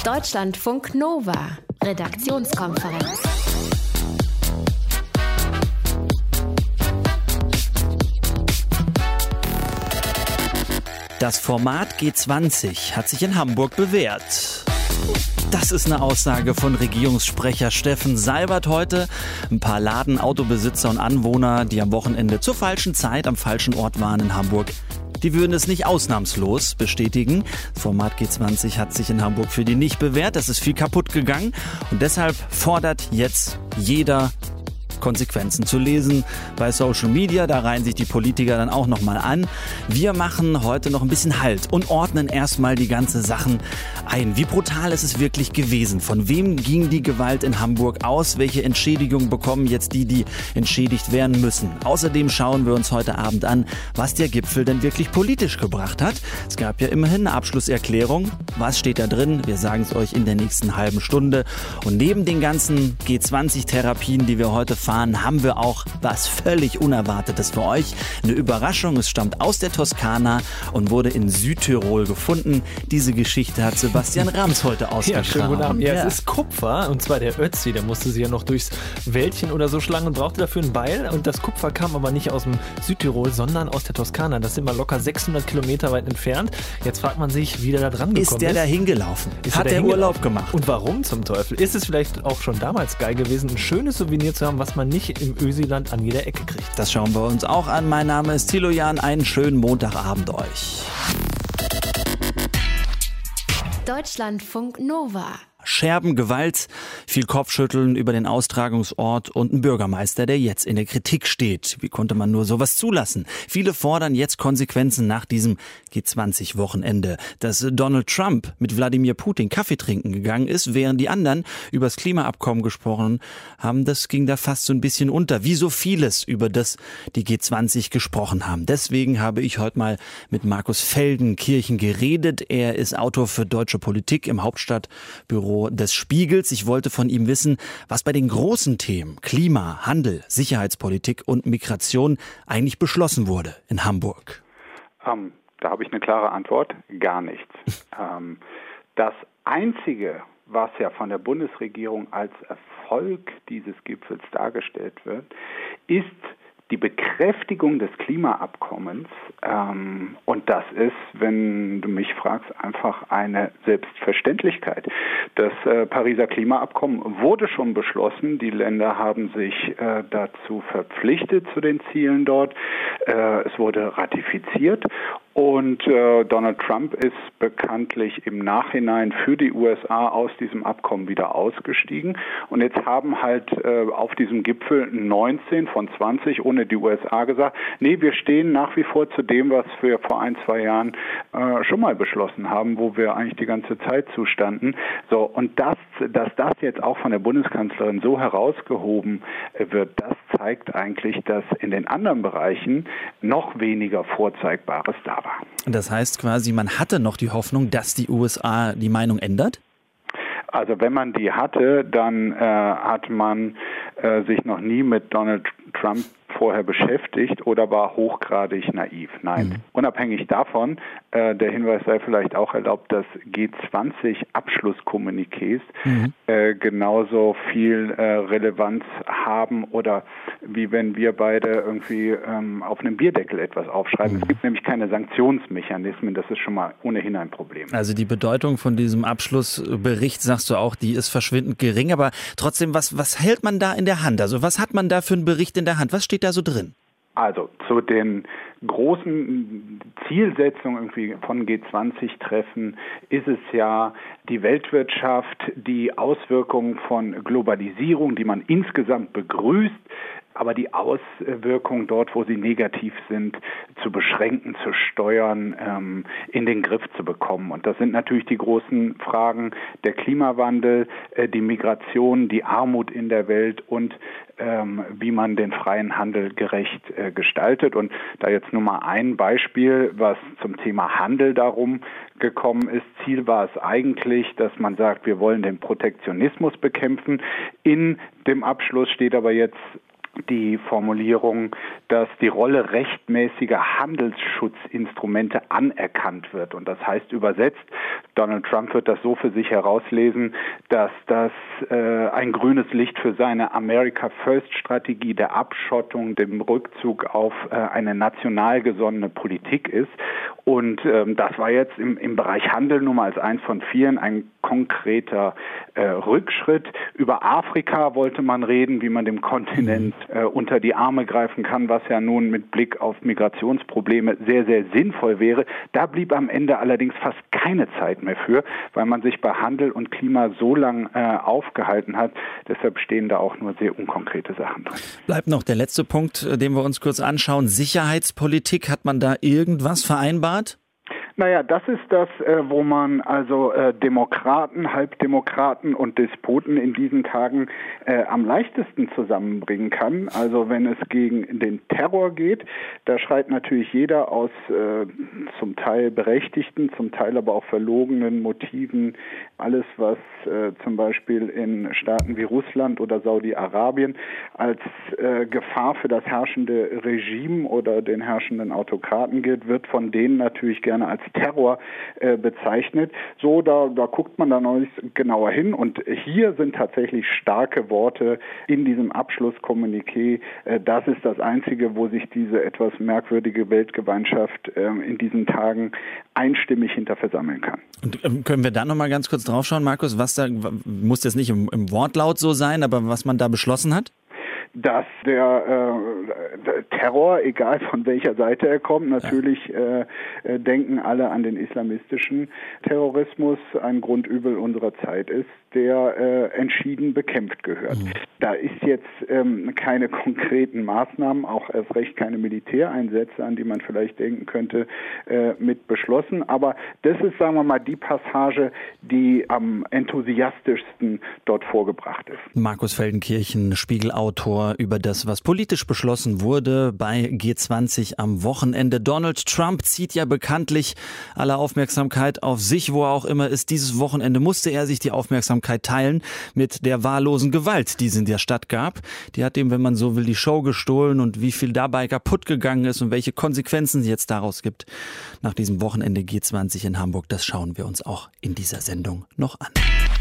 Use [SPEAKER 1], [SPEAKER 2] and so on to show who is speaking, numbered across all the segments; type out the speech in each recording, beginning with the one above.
[SPEAKER 1] Deutschlandfunk Nova, Redaktionskonferenz.
[SPEAKER 2] Das Format G20 hat sich in Hamburg bewährt. Das ist eine Aussage von Regierungssprecher Steffen Seibert heute. Ein paar Laden, Autobesitzer und Anwohner, die am Wochenende zur falschen Zeit am falschen Ort waren in Hamburg, die würden es nicht ausnahmslos bestätigen. Das Format G20 hat sich in Hamburg für die nicht bewährt. Es ist viel kaputt gegangen und deshalb fordert jetzt jeder, Konsequenzen zu lesen bei Social Media. Da reihen sich die Politiker dann auch nochmal an. Wir machen heute noch ein bisschen Halt und ordnen erstmal die ganzen Sachen ein. Wie brutal ist es wirklich gewesen? Von wem ging die Gewalt in Hamburg aus? Welche Entschädigung bekommen jetzt die entschädigt werden müssen? Außerdem schauen wir uns heute Abend an, was der Gipfel denn wirklich politisch gebracht hat. Es gab ja immerhin eine Abschlusserklärung. Was steht da drin? Wir sagen es euch in der nächsten halben Stunde. Und neben den ganzen G20-Therapien, die wir heute fahren, haben wir auch was völlig Unerwartetes für euch. Eine Überraschung, es stammt aus der Toskana und wurde in Südtirol gefunden. Diese Geschichte hat Sebastian Rams heute ausgegraben.
[SPEAKER 3] Ja, schönen guten Abend. Ja, es ist Kupfer, und zwar der Ötzi, der musste sich ja noch durchs Wäldchen oder so schlagen und brauchte dafür ein Beil. Und das Kupfer kam aber nicht aus dem Südtirol, sondern aus der Toskana. Das sind wir locker 600 Kilometer weit entfernt. Jetzt fragt man sich, wie der da dran gekommen ist.
[SPEAKER 2] Ist der da hingelaufen? Hat der Urlaub gemacht?
[SPEAKER 3] Und warum zum Teufel? Ist es vielleicht auch schon damals geil gewesen, ein schönes Souvenir zu haben, was man nicht im Ösiland an jeder Ecke kriegt?
[SPEAKER 2] Das schauen wir uns auch an. Mein Name ist Thilo Jahn. Einen schönen Montagabend euch.
[SPEAKER 1] Deutschlandfunk Nova.
[SPEAKER 2] Scherben, Gewalt, viel Kopfschütteln über den Austragungsort und ein Bürgermeister, der jetzt in der Kritik steht. Wie konnte man nur sowas zulassen? Viele fordern jetzt Konsequenzen nach diesem G20-Wochenende. Dass Donald Trump mit Wladimir Putin Kaffee trinken gegangen ist, während die anderen über das Klimaabkommen gesprochen haben, das ging da fast so ein bisschen unter. Wie so vieles, über das die G20 gesprochen haben. Deswegen habe ich heute mal mit Markus Feldenkirchen geredet. Er ist Autor für Deutsche Politik im Hauptstadtbüro des Spiegels. Ich wollte von ihm wissen, was bei den großen Themen Klima, Handel, Sicherheitspolitik und Migration eigentlich beschlossen wurde in Hamburg.
[SPEAKER 4] Da habe ich eine klare Antwort: gar nichts. Das Einzige, was ja von der Bundesregierung als Erfolg dieses Gipfels dargestellt wird, ist die Bekräftigung des Klimaabkommens, und das ist, wenn du mich fragst, einfach eine Selbstverständlichkeit. Das Pariser Klimaabkommen wurde schon beschlossen, die Länder haben sich dazu verpflichtet zu den Zielen dort, es wurde ratifiziert und Donald Trump ist bekanntlich im Nachhinein für die USA aus diesem Abkommen wieder ausgestiegen und jetzt haben halt auf diesem Gipfel 19 von 20 ohne die USA gesagt, nee, wir stehen nach wie vor zu dem, was wir vor 1-2 Jahren schon mal beschlossen haben, wo wir eigentlich die ganze Zeit zustanden. So, und dass das jetzt auch von der Bundeskanzlerin so herausgehoben wird, das zeigt eigentlich, dass in den anderen Bereichen noch weniger Vorzeigbares da war.
[SPEAKER 2] Das heißt quasi, man hatte noch die Hoffnung, dass die USA die Meinung ändert?
[SPEAKER 4] Also wenn man die hatte, dann hat man sich noch nie mit Donald Trump vorher beschäftigt oder war hochgradig naiv. Nein, unabhängig davon, der Hinweis sei vielleicht auch erlaubt, dass G20-Abschlusskommuniqués genauso viel Relevanz haben oder wie wenn wir beide irgendwie auf einem Bierdeckel etwas aufschreiben. Es gibt nämlich keine Sanktionsmechanismen, das ist schon mal ohnehin ein Problem.
[SPEAKER 2] Also die Bedeutung von diesem Abschlussbericht, sagst du auch, die ist verschwindend gering, aber trotzdem, was hält man da in der Hand? Also was hat man da für einen Bericht in der Hand? Was steht da so drin?
[SPEAKER 4] Also zu den großen Zielsetzungen irgendwie von G20-Treffen ist es ja die Weltwirtschaft, die Auswirkungen von Globalisierung, die man insgesamt begrüßt, aber die Auswirkungen dort, wo sie negativ sind, zu beschränken, zu steuern, in den Griff zu bekommen. Und das sind natürlich die großen Fragen: der Klimawandel, die Migration, die Armut in der Welt und wie man den freien Handel gerecht gestaltet. Und da jetzt nur mal ein Beispiel, was zum Thema Handel darum gekommen ist. Ziel war es eigentlich, dass man sagt, wir wollen den Protektionismus bekämpfen. In dem Abschluss steht aber jetzt die Formulierung, dass die Rolle rechtmäßiger Handelsschutzinstrumente anerkannt wird. Und das heißt übersetzt, Donald Trump wird das so für sich herauslesen, dass das ein grünes Licht für seine America-First-Strategie der Abschottung, dem Rückzug auf eine national gesonnene Politik ist. Und das war jetzt im Bereich Handel nur mal als eins von vielen ein konkreter Rückschritt. Über Afrika wollte man reden, wie man dem Kontinent unter die Arme greifen kann, was ja nun mit Blick auf Migrationsprobleme sehr, sehr sinnvoll wäre. Da blieb am Ende allerdings fast keine Zeit mehr für, weil man sich bei Handel und Klima so lang aufgehalten hat. Deshalb stehen da auch nur sehr unkonkrete Sachen drin.
[SPEAKER 2] Bleibt noch der letzte Punkt, den wir uns kurz anschauen. Sicherheitspolitik, hat man da irgendwas vereinbart?
[SPEAKER 4] Naja, das ist das, wo man also Demokraten, Halbdemokraten und Despoten in diesen Tagen am leichtesten zusammenbringen kann. Also wenn es gegen den Terror geht, da schreit natürlich jeder aus zum Teil berechtigten, zum Teil aber auch verlogenen Motiven alles, was zum Beispiel in Staaten wie Russland oder Saudi-Arabien als Gefahr für das herrschende Regime oder den herrschenden Autokraten gilt, wird von denen natürlich gerne als Terror bezeichnet. So, da guckt man dann noch nicht genauer hin. Und hier sind tatsächlich starke Worte in diesem Abschlusskommuniqué. Das ist das Einzige, wo sich diese etwas merkwürdige Weltgemeinschaft in diesen Tagen einstimmig hinter versammeln kann.
[SPEAKER 2] Und können wir da noch mal ganz kurz drauf schauen, Markus, was da, muss jetzt nicht im Wortlaut so sein, aber was man da beschlossen hat?
[SPEAKER 4] Dass der Terror, egal von welcher Seite er kommt, natürlich denken alle an den islamistischen Terrorismus, ein Grundübel unserer Zeit ist, der entschieden bekämpft gehört. Da ist jetzt keine konkreten Maßnahmen, auch erst recht keine Militäreinsätze, an die man vielleicht denken könnte, mit beschlossen. Aber das ist, sagen wir mal, die Passage, die am enthusiastischsten dort vorgebracht ist.
[SPEAKER 2] Markus Feldenkirchen, Spiegelautor, über das, was politisch beschlossen wurde bei G20 am Wochenende. Donald Trump zieht ja bekanntlich alle Aufmerksamkeit auf sich, wo er auch immer ist. Dieses Wochenende musste er sich die Aufmerksamkeit teilen mit der wahllosen Gewalt, die es in der Stadt gab. Die hat ihm, wenn man so will, die Show gestohlen, und wie viel dabei kaputt gegangen ist und welche Konsequenzen es jetzt daraus gibt. Nach diesem Wochenende G20 in Hamburg, das schauen wir uns auch in dieser Sendung noch an.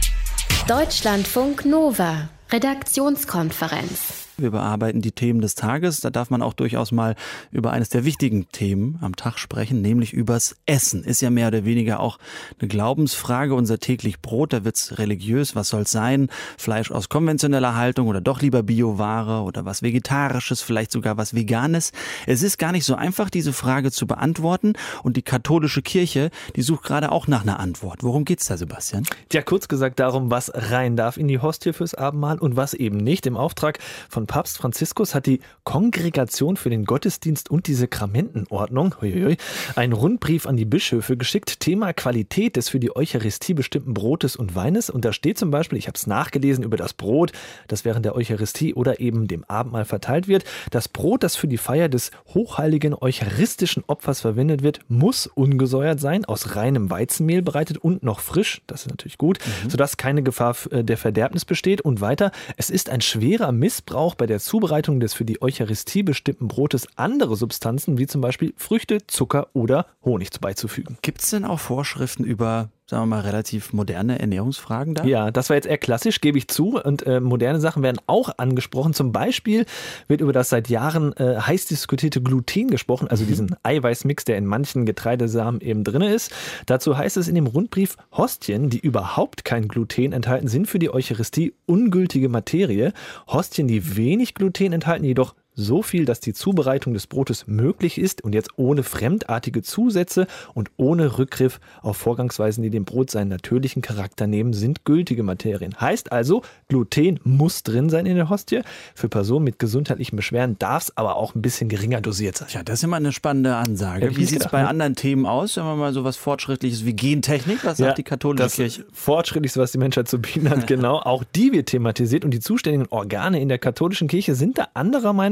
[SPEAKER 1] Deutschlandfunk Nova, Redaktionskonferenz.
[SPEAKER 2] Wir bearbeiten die Themen des Tages. Da darf man auch durchaus mal über eines der wichtigen Themen am Tag sprechen, nämlich übers Essen. Ist ja mehr oder weniger auch eine Glaubensfrage. Unser täglich Brot, da wird's religiös. Was soll's sein? Fleisch aus konventioneller Haltung oder doch lieber Bioware oder was Vegetarisches, vielleicht sogar was Veganes? Es ist gar nicht so einfach, diese Frage zu beantworten. Und die katholische Kirche, die sucht gerade auch nach einer Antwort. Worum geht's da, Sebastian?
[SPEAKER 3] Ja, kurz gesagt darum, was rein darf in die Hostie fürs Abendmahl und was eben nicht. Im Auftrag von Papst Franziskus hat die Kongregation für den Gottesdienst und die Sakramentenordnung einen Rundbrief an die Bischöfe geschickt. Thema Qualität des für die Eucharistie bestimmten Brotes und Weines. Und da steht zum Beispiel, ich habe es nachgelesen, über das Brot, das während der Eucharistie oder eben dem Abendmahl verteilt wird. Das Brot, das für die Feier des hochheiligen eucharistischen Opfers verwendet wird, muss ungesäuert sein, aus reinem Weizenmehl bereitet und noch frisch. Das ist natürlich gut, sodass keine Gefahr der Verderbnis besteht. Und weiter, es ist ein schwerer Missbrauch bei der Zubereitung des für die Eucharistie bestimmten Brotes andere Substanzen, wie zum Beispiel Früchte, Zucker oder Honig beizufügen.
[SPEAKER 2] Gibt es denn auch Vorschriften über, sagen wir mal, relativ moderne Ernährungsfragen da?
[SPEAKER 3] Ja, das war jetzt eher klassisch, gebe ich zu. Und moderne Sachen werden auch angesprochen. Zum Beispiel wird über das seit Jahren heiß diskutierte Gluten gesprochen, also diesen Eiweißmix, der in manchen Getreidesamen eben drin ist. Dazu heißt es in dem Rundbrief, Hostien, die überhaupt kein Gluten enthalten, sind für die Eucharistie ungültige Materie. Hostien, die wenig Gluten enthalten, jedoch so viel, dass die Zubereitung des Brotes möglich ist und jetzt ohne fremdartige Zusätze und ohne Rückgriff auf Vorgangsweisen, die dem Brot seinen natürlichen Charakter nehmen, sind gültige Materien. Heißt also, Gluten muss drin sein in der Hostie. Für Personen mit gesundheitlichen Beschwerden darf es aber auch ein bisschen geringer dosiert sein.
[SPEAKER 2] Ja, das ist immer eine spannende Ansage.
[SPEAKER 3] Ja,
[SPEAKER 2] wie sieht es bei anderen Themen aus? Sagen wir mal so was Fortschrittliches wie Gentechnik. Was sagt die katholische Kirche?
[SPEAKER 3] Das Fortschrittlichste, was die Menschheit zu bieten hat, genau. Auch die wird thematisiert und die zuständigen Organe in der katholischen Kirche sind da anderer Meinung.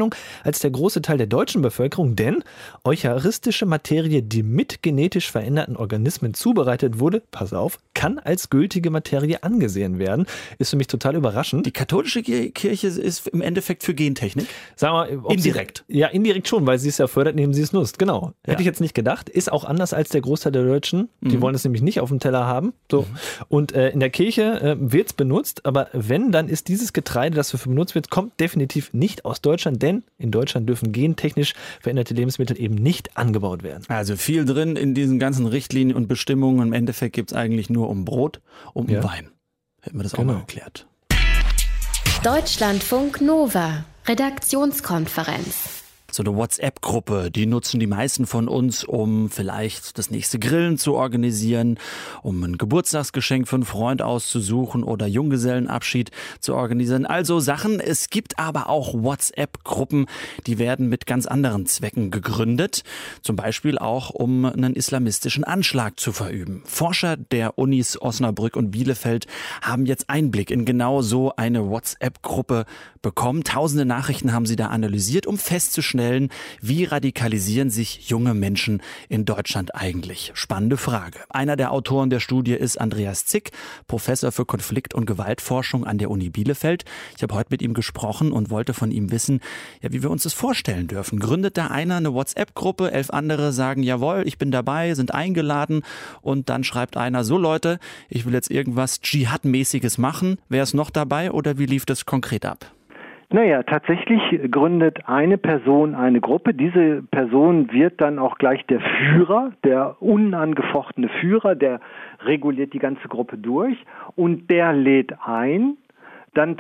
[SPEAKER 3] Bevölkerung als der große Teil der deutschen Bevölkerung, denn eucharistische Materie, die mit genetisch veränderten Organismen zubereitet wurde, pass auf, kann als gültige Materie angesehen werden. Ist für mich total überraschend.
[SPEAKER 2] Die katholische Kirche ist im Endeffekt für Gentechnik?
[SPEAKER 3] Sagen wir,
[SPEAKER 2] indirekt.
[SPEAKER 3] Indirekt schon, weil sie es ja fördert, indem sie es nutzt. Genau. Hätte ich jetzt nicht gedacht. Ist auch anders als der Großteil der Deutschen. Die wollen es nämlich nicht auf dem Teller haben. So. Und in der Kirche wird es benutzt, aber wenn, dann ist dieses Getreide, das dafür benutzt wird, kommt definitiv nicht aus Deutschland, denn in Deutschland dürfen gentechnisch veränderte Lebensmittel eben nicht angebaut werden.
[SPEAKER 2] Also viel drin in diesen ganzen Richtlinien und Bestimmungen. Im Endeffekt geht es eigentlich nur um Brot, um Wein. Hätten wir das auch mal erklärt.
[SPEAKER 1] Deutschlandfunk Nova, Redaktionskonferenz.
[SPEAKER 2] So eine WhatsApp-Gruppe, die nutzen die meisten von uns, um vielleicht das nächste Grillen zu organisieren, um ein Geburtstagsgeschenk für einen Freund auszusuchen oder Junggesellenabschied zu organisieren. Also Sachen. Es gibt aber auch WhatsApp-Gruppen, die werden mit ganz anderen Zwecken gegründet. Zum Beispiel auch, um einen islamistischen Anschlag zu verüben. Forscher der Unis Osnabrück und Bielefeld haben jetzt Einblick in genau so eine WhatsApp-Gruppe bekommen. Tausende Nachrichten haben sie da analysiert, um festzustellen, wie radikalisieren sich junge Menschen in Deutschland eigentlich? Spannende Frage. Einer der Autoren der Studie ist Andreas Zick, Professor für Konflikt- und Gewaltforschung an der Uni Bielefeld. Ich habe heute mit ihm gesprochen und wollte von ihm wissen, wie wir uns das vorstellen dürfen. Gründet da einer eine WhatsApp-Gruppe, 11 andere sagen, jawohl, ich bin dabei, sind eingeladen und dann schreibt einer, so Leute, ich will jetzt irgendwas Dschihad-mäßiges machen. Wer ist noch dabei oder wie lief das konkret ab?
[SPEAKER 5] Naja, tatsächlich gründet eine Person eine Gruppe. Diese Person wird dann auch gleich der Führer, der unangefochtene Führer, der reguliert die ganze Gruppe durch und der lädt ein. Dann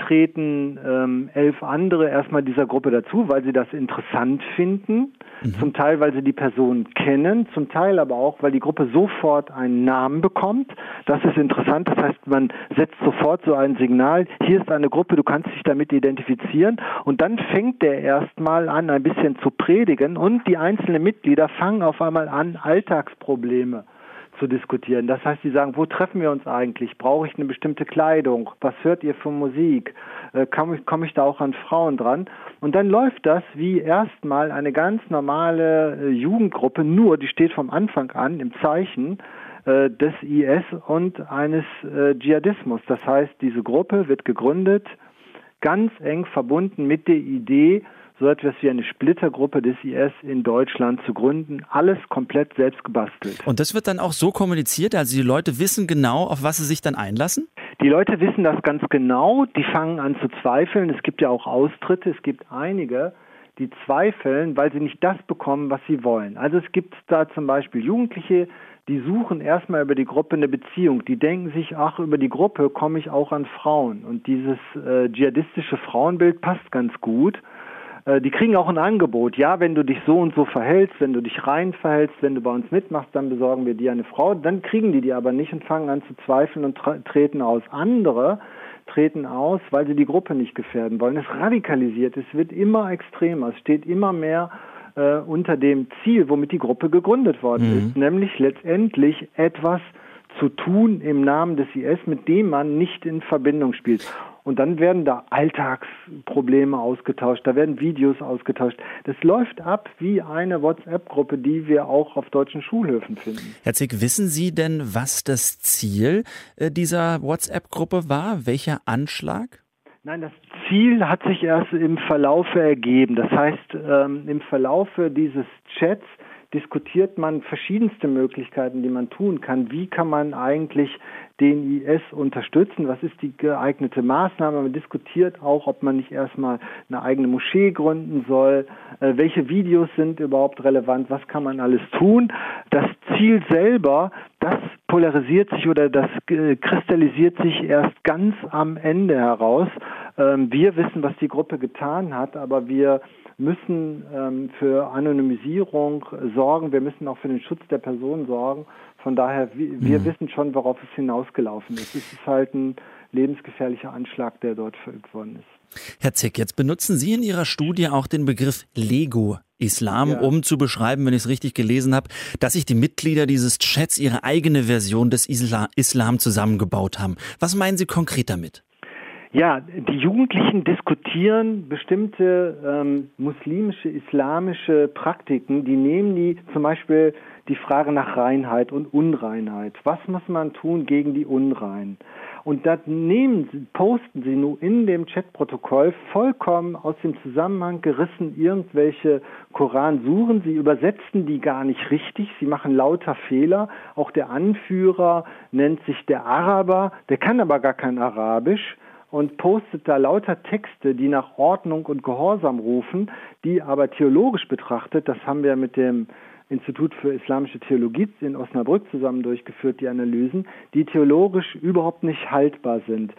[SPEAKER 5] treten 11 andere erstmal dieser Gruppe dazu, weil sie das interessant finden. Zum Teil, weil sie die Person kennen, zum Teil aber auch, weil die Gruppe sofort einen Namen bekommt. Das ist interessant, das heißt, man setzt sofort so ein Signal, hier ist eine Gruppe, du kannst dich damit identifizieren und dann fängt der erstmal an, ein bisschen zu predigen und die einzelnen Mitglieder fangen auf einmal an, Alltagsprobleme zu diskutieren. Das heißt, sie sagen, wo treffen wir uns eigentlich? Brauche ich eine bestimmte Kleidung? Was hört ihr für Musik? Komme ich da auch an Frauen dran? Und dann läuft das wie erstmal eine ganz normale Jugendgruppe, nur die steht vom Anfang an im Zeichen des IS und eines Dschihadismus. Das heißt, diese Gruppe wird gegründet, ganz eng verbunden mit der Idee, so etwas wie eine Splittergruppe des IS in Deutschland zu gründen. Alles komplett selbst gebastelt.
[SPEAKER 2] Und das wird dann auch so kommuniziert, also die Leute wissen genau, auf was sie sich dann einlassen?
[SPEAKER 5] Die Leute wissen das ganz genau, die fangen an zu zweifeln. Es gibt ja auch Austritte, es gibt einige, die zweifeln, weil sie nicht das bekommen, was sie wollen. Also es gibt da zum Beispiel Jugendliche, die suchen erstmal über die Gruppe eine Beziehung. Die denken sich, ach, über die Gruppe komme ich auch an Frauen. Und dieses dschihadistische Frauenbild passt ganz gut. Die kriegen auch ein Angebot. Ja, wenn du dich so und so verhältst, wenn du dich rein verhältst, wenn du bei uns mitmachst, dann besorgen wir dir eine Frau. Dann kriegen die aber nicht und fangen an zu zweifeln und treten aus. Andere treten aus, weil sie die Gruppe nicht gefährden wollen. Es radikalisiert, es wird immer extremer, es steht immer mehr unter dem Ziel, womit die Gruppe gegründet worden ist, nämlich letztendlich etwas zu tun im Namen des IS, mit dem man nicht in Verbindung spielt. Und dann werden da Alltagsprobleme ausgetauscht, da werden Videos ausgetauscht. Das läuft ab wie eine WhatsApp-Gruppe, die wir auch auf deutschen Schulhöfen finden.
[SPEAKER 2] Herr Zick, wissen Sie denn, was das Ziel dieser WhatsApp-Gruppe war? Welcher Anschlag?
[SPEAKER 5] Nein, das Ziel hat sich erst im Verlaufe ergeben. Das heißt, im Verlaufe dieses Chats diskutiert man verschiedenste Möglichkeiten, die man tun kann. Wie kann man eigentlich den IS unterstützen? Was ist die geeignete Maßnahme? Man diskutiert auch, ob man nicht erstmal eine eigene Moschee gründen soll. Welche Videos sind überhaupt relevant? Was kann man alles tun? Das Ziel selber, das polarisiert sich oder das kristallisiert sich erst ganz am Ende heraus. Wir wissen, was die Gruppe getan hat, aber wir müssen für Anonymisierung sorgen. Wir müssen auch für den Schutz der Person sorgen. Von daher, wir wissen schon, worauf es hinausgelaufen ist. Es ist halt ein lebensgefährlicher Anschlag, der dort verübt worden ist.
[SPEAKER 2] Herr Zick, jetzt benutzen Sie in Ihrer Studie auch den Begriff Lego-Islam, um zu beschreiben, wenn ich es richtig gelesen habe, dass sich die Mitglieder dieses Chats ihre eigene Version des Islam zusammengebaut haben. Was meinen Sie konkret damit?
[SPEAKER 5] Ja, die Jugendlichen diskutieren bestimmte muslimische, islamische Praktiken. Die nehmen die zum Beispiel die Frage nach Reinheit und Unreinheit. Was muss man tun gegen die Unreinen? Und das posten sie nun in dem Chatprotokoll vollkommen aus dem Zusammenhang gerissen irgendwelche Koransuren. Sie übersetzen die gar nicht richtig. Sie machen lauter Fehler. Auch der Anführer nennt sich der Araber. Der kann aber gar kein Arabisch und postet da lauter Texte, die nach Ordnung und Gehorsam rufen, die aber theologisch betrachtet, das haben wir mit dem Institut für Islamische Theologie in Osnabrück zusammen durchgeführt, die Analysen, die theologisch überhaupt nicht haltbar sind.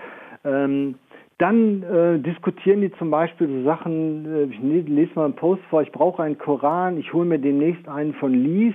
[SPEAKER 5] Dann diskutieren die zum Beispiel so Sachen, ich lese mal einen Post vor, ich brauche einen Koran, ich hole mir demnächst einen von Lies,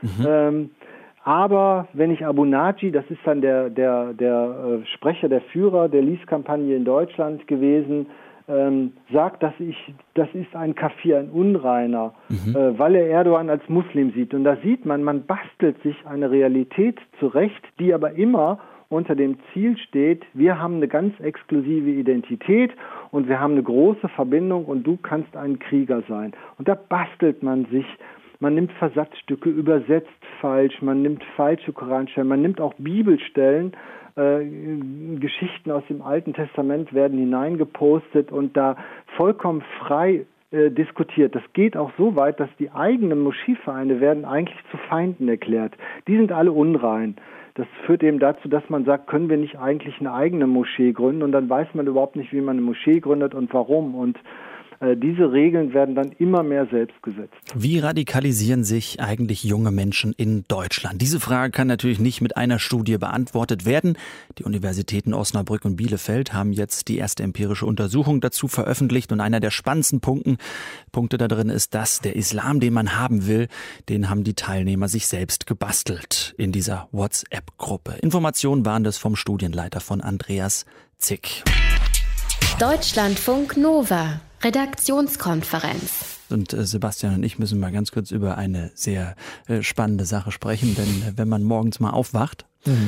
[SPEAKER 5] aber wenn ich Abu Naji, das ist dann der Sprecher, der Führer der Lies-Kampagne in Deutschland gewesen, sagt, das ist ein Kafir, ein Unreiner, weil er Erdogan als Muslim sieht. Und da sieht man bastelt sich eine Realität zurecht, die aber immer unter dem Ziel steht, wir haben eine ganz exklusive Identität und wir haben eine große Verbindung und du kannst ein Krieger sein. Und da bastelt man sich, man nimmt Versatzstücke, übersetzt falsch, man nimmt falsche Koranstellen, man nimmt auch Bibelstellen, Geschichten aus dem Alten Testament werden hineingepostet und da vollkommen frei diskutiert. Das geht auch so weit, dass die eigenen Moscheevereine werden eigentlich zu Feinden erklärt. Die sind alle unrein. Das führt eben dazu, dass man sagt, können wir nicht eigentlich eine eigene Moschee gründen? Und dann weiß man überhaupt nicht, wie man eine Moschee gründet und warum. Und diese Regeln werden dann immer mehr selbst gesetzt.
[SPEAKER 2] Wie radikalisieren sich eigentlich junge Menschen in Deutschland? Diese Frage kann natürlich nicht mit einer Studie beantwortet werden. Die Universitäten Osnabrück und Bielefeld haben jetzt die erste empirische Untersuchung dazu veröffentlicht. Und einer der spannendsten Punkte da drin ist, dass der Islam, den man haben will, den haben die Teilnehmer sich selbst gebastelt in dieser WhatsApp-Gruppe. Informationen waren das vom Studienleiter von Andreas Zick.
[SPEAKER 1] Deutschlandfunk Nova, Redaktionskonferenz.
[SPEAKER 2] Und Sebastian und ich müssen mal ganz kurz über eine sehr spannende Sache sprechen, denn wenn man morgens mal aufwacht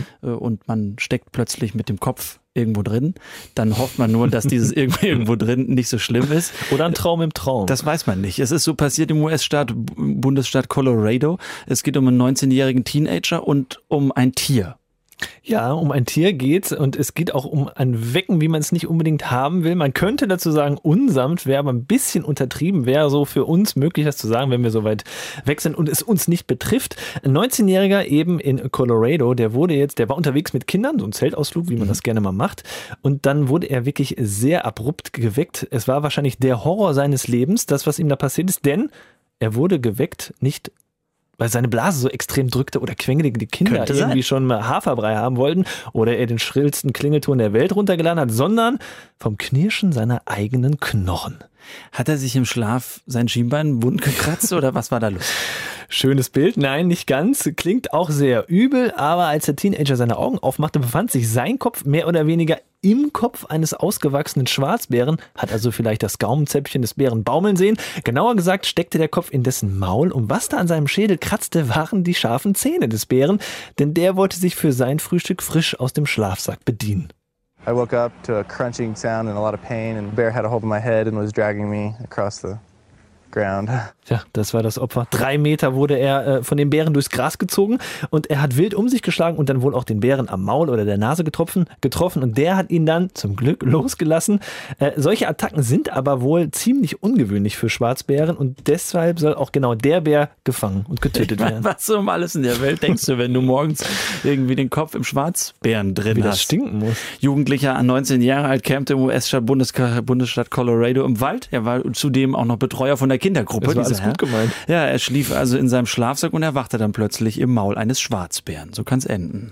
[SPEAKER 2] und man steckt plötzlich mit dem Kopf irgendwo drin, dann hofft man nur, dass dieses irgendwo drin nicht so schlimm ist.
[SPEAKER 3] Oder ein Traum im Traum.
[SPEAKER 2] Das weiß man nicht. Es ist so passiert im Bundesstaat Colorado. Es geht um einen 19-jährigen Teenager und um ein Tier.
[SPEAKER 3] Ja, um ein Tier geht's und es geht auch um ein Wecken, wie man es nicht unbedingt haben will. Man könnte dazu sagen, unsanft wäre aber ein bisschen untertrieben, wäre so für uns möglich, das zu sagen, wenn wir so weit weg sind und es uns nicht betrifft. Ein 19-Jähriger eben in Colorado, der war unterwegs mit Kindern, so ein Zeltausflug, wie man das gerne mal macht. Und dann wurde er wirklich sehr abrupt geweckt. Es war wahrscheinlich der Horror seines Lebens, das, was ihm da passiert ist, denn er wurde geweckt, nicht weil seine Blase so extrem drückte oder quengelige Kinder irgendwie schon mal Haferbrei haben wollten oder er den schrillsten Klingelton der Welt runtergeladen hat, sondern vom Knirschen seiner eigenen Knochen.
[SPEAKER 2] Hat er sich im Schlaf sein Schienbein wund gekratzt oder was war da los?
[SPEAKER 3] Schönes Bild, nein, nicht ganz. Klingt auch sehr übel, aber als der Teenager seine Augen aufmachte, befand sich sein Kopf mehr oder weniger im Kopf eines ausgewachsenen Schwarzbären, hat also vielleicht das Gaumenzäpfchen des Bären baumeln sehen. Genauer gesagt steckte der Kopf in dessen Maul und was da an seinem Schädel kratzte, waren die scharfen Zähne des Bären, denn der wollte sich für sein Frühstück frisch aus dem Schlafsack bedienen.
[SPEAKER 6] I woke up to a crunching sound and a lot of pain and the bear had a hold of my head and was dragging me across the ground.
[SPEAKER 3] Ja, das war das Opfer. 3 Meter wurde er von den Bären durchs Gras gezogen und er hat wild um sich geschlagen und dann wohl auch den Bären am Maul oder der Nase getroffen und der hat ihn dann zum Glück losgelassen. Solche Attacken sind aber wohl ziemlich ungewöhnlich für Schwarzbären und deshalb soll auch genau der Bär gefangen und getötet werden.
[SPEAKER 2] Was um alles in der Welt denkst du, wenn du morgens irgendwie den Kopf im Schwarzbären drin
[SPEAKER 3] Wie
[SPEAKER 2] hast?
[SPEAKER 3] Das stinken muss.
[SPEAKER 2] Jugendlicher, 19 Jahre alt, campte im US-Bundesstaat Colorado im Wald. Er war zudem auch noch Betreuer von der Kindergruppe.
[SPEAKER 3] Das war alles gut gemeint.
[SPEAKER 2] Ja, er schlief also in seinem Schlafsack und erwachte dann plötzlich im Maul eines Schwarzbären. So kann's enden.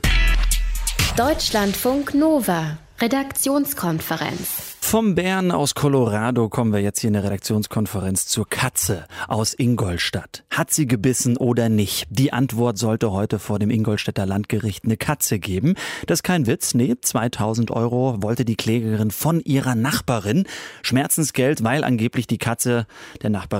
[SPEAKER 1] Deutschlandfunk Nova, Redaktionskonferenz.
[SPEAKER 2] Vom Bären aus Colorado kommen wir jetzt hier in der Redaktionskonferenz zur Katze aus Ingolstadt. Hat sie gebissen oder nicht? Die Antwort sollte heute vor dem Ingolstädter Landgericht eine Katze geben. Das ist kein Witz, nee, 2.000 € wollte die Klägerin von ihrer Nachbarin. Schmerzensgeld, weil angeblich die Katze der Nachbarin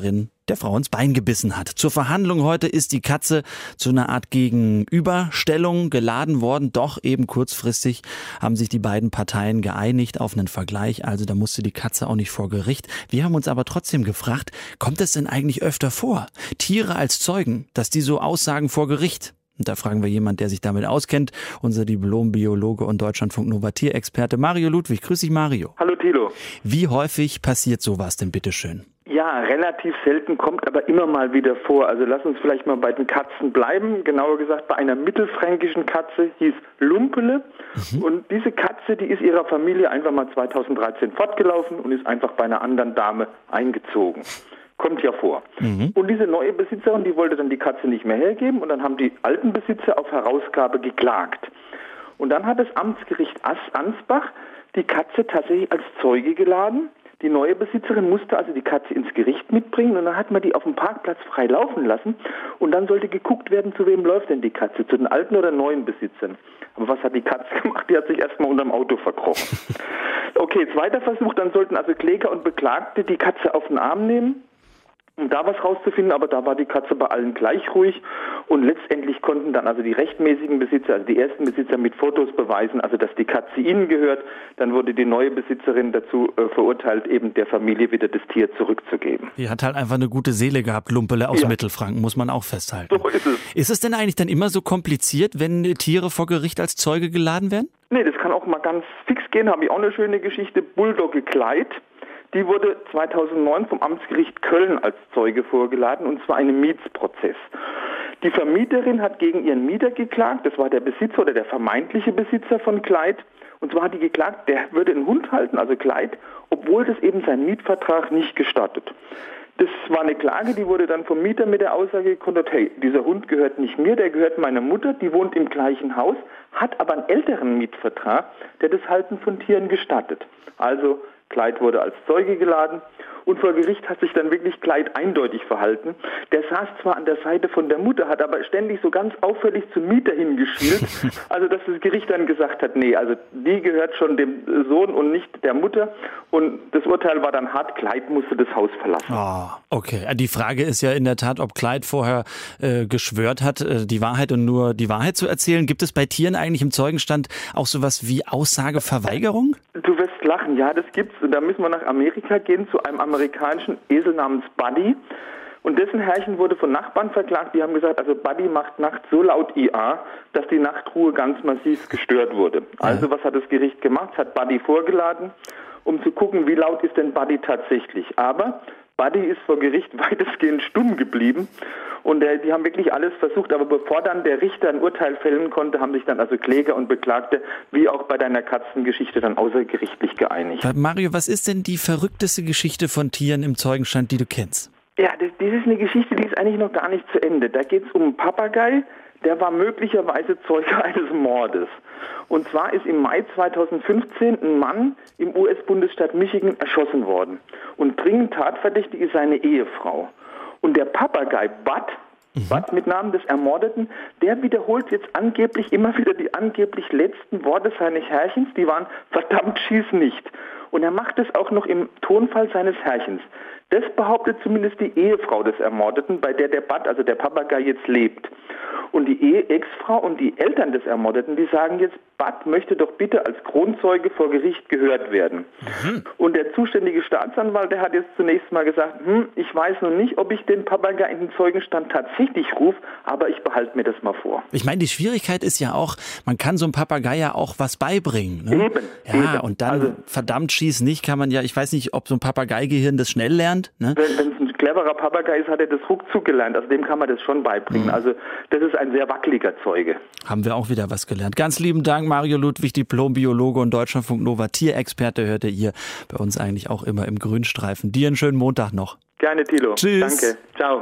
[SPEAKER 2] der Frau ins Bein gebissen hat. Zur Verhandlung heute ist die Katze zu einer Art Gegenüberstellung geladen worden. Doch eben kurzfristig haben sich die beiden Parteien geeinigt auf einen Vergleich. Also da musste die Katze auch nicht vor Gericht. Wir haben uns aber trotzdem gefragt, kommt es denn eigentlich öfter vor? Tiere als Zeugen, dass die so aussagen vor Gericht? Und da fragen wir jemanden, der sich damit auskennt, unser Diplom-Biologe und Deutschlandfunk Nova Tierexperte Mario Ludwig. Grüß dich, Mario.
[SPEAKER 7] Hallo Thilo.
[SPEAKER 2] Wie häufig passiert sowas denn bitteschön?
[SPEAKER 7] Ja, relativ selten, kommt aber immer mal wieder vor. Also lass uns vielleicht mal bei den Katzen bleiben. Genauer gesagt bei einer mittelfränkischen Katze, hieß Lumpele. Und diese Katze, die ist ihrer Familie einfach mal 2013 fortgelaufen und ist einfach bei einer anderen Dame eingezogen. Kommt ja vor. Und diese neue Besitzerin, die wollte dann die Katze nicht mehr hergeben und dann haben die alten Besitzer auf Herausgabe geklagt. Und dann hat das Amtsgericht Ansbach die Katze tatsächlich als Zeuge geladen. Die neue Besitzerin musste also die Katze ins Gericht mitbringen und dann hat man die auf dem Parkplatz frei laufen lassen und dann sollte geguckt werden, zu wem läuft denn die Katze, zu den alten oder neuen Besitzern. Aber was hat die Katze gemacht? Die hat sich erstmal unterm Auto verkrochen. Okay, zweiter Versuch, dann sollten also Kläger und Beklagte die Katze auf den Arm nehmen, um da was rauszufinden, aber da war die Katze bei allen gleich ruhig und letztendlich konnten dann also die rechtmäßigen Besitzer, also die ersten Besitzer mit Fotos beweisen, also dass die Katze ihnen gehört. Dann wurde die neue Besitzerin dazu verurteilt, eben der Familie wieder das Tier zurückzugeben.
[SPEAKER 2] Die hat halt einfach eine gute Seele gehabt, Lumpele aus Mittelfranken, muss man auch festhalten.
[SPEAKER 7] So ist es.
[SPEAKER 2] Ist es denn eigentlich dann immer so kompliziert, wenn Tiere vor Gericht als Zeuge geladen werden?
[SPEAKER 7] Nee, das kann auch mal ganz fix gehen, habe ich auch eine schöne Geschichte. Bulldogge Clyde. Die wurde 2009 vom Amtsgericht Köln als Zeuge vorgeladen, und zwar in einem Mietsprozess. Die Vermieterin hat gegen ihren Mieter geklagt, das war der Besitzer oder der vermeintliche Besitzer von Clyde, und zwar hat die geklagt, der würde einen Hund halten, also Clyde, obwohl das eben sein Mietvertrag nicht gestattet. Das war eine Klage, die wurde dann vom Mieter mit der Aussage gekontert, hey, dieser Hund gehört nicht mir, der gehört meiner Mutter, die wohnt im gleichen Haus, hat aber einen älteren Mietvertrag, der das Halten von Tieren gestattet. Also Clyde wurde als Zeuge geladen und vor Gericht hat sich dann wirklich Clyde eindeutig verhalten. Der saß zwar an der Seite von der Mutter, hat aber ständig so ganz auffällig zum Mieter hingeschielt, also dass das Gericht dann gesagt hat, nee, also die gehört schon dem Sohn und nicht der Mutter, und das Urteil war dann hart, Clyde musste das Haus verlassen.
[SPEAKER 2] Ah, okay. Die Frage ist ja in der Tat, ob Clyde vorher geschwört hat, die Wahrheit und nur die Wahrheit zu erzählen. Gibt es bei Tieren eigentlich im Zeugenstand auch sowas wie Aussageverweigerung?
[SPEAKER 7] Du wirst lachen, ja, das gibt's. Und da müssen wir nach Amerika gehen, zu einem amerikanischen Esel namens Buddy. Und dessen Herrchen wurde von Nachbarn verklagt. Die haben gesagt, also Buddy macht nachts so laut IA, dass die Nachtruhe ganz massiv gestört wurde. Also was hat das Gericht gemacht? Es hat Buddy vorgeladen, um zu gucken, wie laut ist denn Buddy tatsächlich. Aber Buddy ist vor Gericht weitestgehend stumm geblieben und die haben wirklich alles versucht, aber bevor dann der Richter ein Urteil fällen konnte, haben sich dann also Kläger und Beklagte, wie auch bei deiner Katzengeschichte, dann außergerichtlich geeinigt.
[SPEAKER 2] Mario, was ist denn die verrückteste Geschichte von Tieren im Zeugenstand, die du kennst?
[SPEAKER 7] Ja, das ist eine Geschichte, die ist eigentlich noch gar nicht zu Ende. Da geht es um einen Papagei, der war möglicherweise Zeuge eines Mordes. Und zwar ist im Mai 2015 ein Mann im US-Bundesstaat Michigan erschossen worden. Und dringend tatverdächtig ist seine Ehefrau. Und der Papagei Bud mit Namen des Ermordeten, der wiederholt jetzt angeblich immer wieder die angeblich letzten Worte seines Herrchens. Die waren, verdammt, schieß nicht. Und er macht es auch noch im Tonfall seines Herrchens. Das behauptet zumindest die Ehefrau des Ermordeten, bei der Bud, also der Papagei, jetzt lebt. Und die Ex-Frau und die Eltern des Ermordeten, die sagen jetzt, Bud möchte doch bitte als Kronzeuge vor Gericht gehört werden. Und der zuständige Staatsanwalt, der hat jetzt zunächst mal gesagt, ich weiß noch nicht, ob ich den Papagei in den Zeugenstand tatsächlich rufe, aber ich behalte mir das mal vor.
[SPEAKER 2] Ich meine, die Schwierigkeit ist ja auch, man kann so einem Papagei ja auch was beibringen. Ne? Eben. Und dann, also, verdammt, schieß nicht, kann man ja, ich weiß nicht, ob so ein Papageigehirn das schnell lernt. Ne?
[SPEAKER 7] Wenn es ein cleverer Papagei ist, hat er das ruckzuck gelernt. Also dem kann man das schon beibringen. Also das ist ein sehr wackeliger Zeuge.
[SPEAKER 2] Haben wir auch wieder was gelernt. Ganz lieben Dank, Mario Ludwig, Diplom-Biologe und Deutschlandfunk Nova Tierexperte, hörte ihr bei uns eigentlich auch immer im Grünstreifen. Dir einen schönen Montag noch.
[SPEAKER 7] Gerne, Thilo.
[SPEAKER 2] Tschüss.
[SPEAKER 7] Danke. Ciao.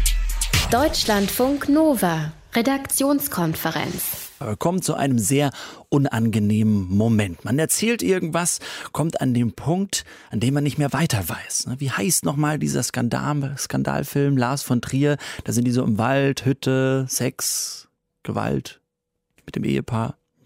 [SPEAKER 1] Deutschlandfunk Nova, Redaktionskonferenz.
[SPEAKER 2] Kommt zu einem sehr unangenehmen Moment. Man erzählt irgendwas, kommt an den Punkt, an dem man nicht mehr weiter weiß. Wie heißt nochmal dieser Skandalfilm Lars von Trier? Da sind die so im Wald, Hütte, Sex, Gewalt mit dem Ehepaar.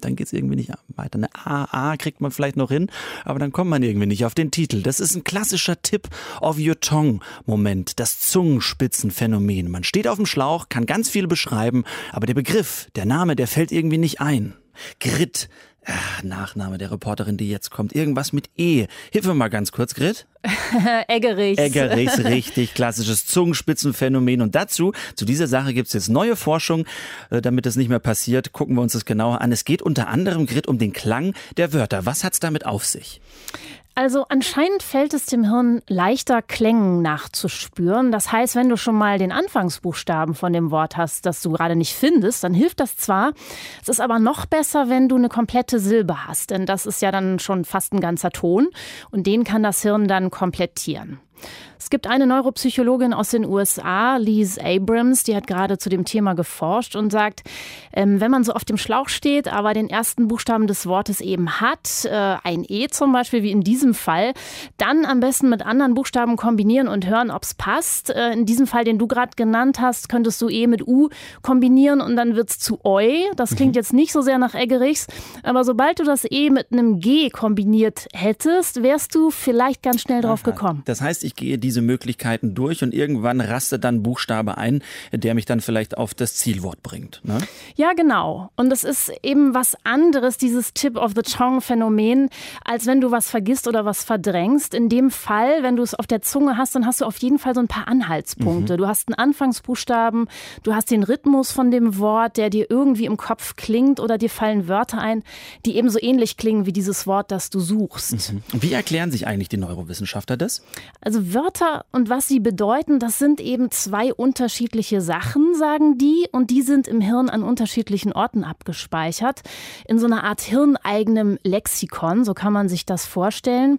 [SPEAKER 2] dann geht's irgendwie nicht weiter. Eine A kriegt man vielleicht noch hin, aber dann kommt man irgendwie nicht auf den Titel. Das ist ein klassischer Tip of your tongue-Moment, das Zungenspitzenphänomen. Man steht auf dem Schlauch, kann ganz viel beschreiben, aber der Begriff, der Name, der fällt irgendwie nicht ein. Grit, Nachname der Reporterin, die jetzt kommt. Irgendwas mit E. Hilf mir mal ganz kurz, Grit.
[SPEAKER 8] Eggerichs.
[SPEAKER 2] Eggerichs, richtig, klassisches Zungenspitzenphänomen. Und zu dieser Sache gibt es jetzt neue Forschung, damit es nicht mehr passiert. Gucken wir uns das genauer an. Es geht unter anderem, Grit, um den Klang der Wörter. Was hat's damit auf sich?
[SPEAKER 8] Also anscheinend fällt es dem Hirn leichter, Klängen nachzuspüren. Das heißt, wenn du schon mal den Anfangsbuchstaben von dem Wort hast, das du gerade nicht findest, dann hilft das zwar. Es ist aber noch besser, wenn du eine komplette Silbe hast, denn das ist ja dann schon fast ein ganzer Ton und den kann das Hirn dann komplettieren. Es gibt eine Neuropsychologin aus den USA, Liz Abrams, die hat gerade zu dem Thema geforscht und sagt, wenn man so auf dem Schlauch steht, aber den ersten Buchstaben des Wortes eben hat, ein E zum Beispiel, wie in diesem Fall, dann am besten mit anderen Buchstaben kombinieren und hören, ob es passt. In diesem Fall, den du gerade genannt hast, könntest du E mit U kombinieren und dann wird es zu Oi. Das klingt jetzt nicht so sehr nach Eggerichs, aber sobald du das E mit einem G kombiniert hättest, wärst du vielleicht ganz schnell drauf gekommen.
[SPEAKER 2] Das heißt, ich gehe diese Möglichkeiten durch und irgendwann rastet dann Buchstabe ein, der mich dann vielleicht auf das Zielwort bringt. Ne?
[SPEAKER 8] Ja, genau. Und es ist eben was anderes, dieses Tip-of-the-Tongue-Phänomen, als wenn du was vergisst oder was verdrängst. In dem Fall, wenn du es auf der Zunge hast, dann hast du auf jeden Fall so ein paar Anhaltspunkte. Du hast einen Anfangsbuchstaben, du hast den Rhythmus von dem Wort, der dir irgendwie im Kopf klingt oder dir fallen Wörter ein, die eben so ähnlich klingen wie dieses Wort, das du suchst.
[SPEAKER 2] Wie erklären sich eigentlich die Neurowissenschaftler das?
[SPEAKER 8] Also Wörter und was sie bedeuten, das sind eben zwei unterschiedliche Sachen, sagen die. Und die sind im Hirn an unterschiedlichen Orten abgespeichert. In so einer Art hirneigenem Lexikon, so kann man sich das vorstellen.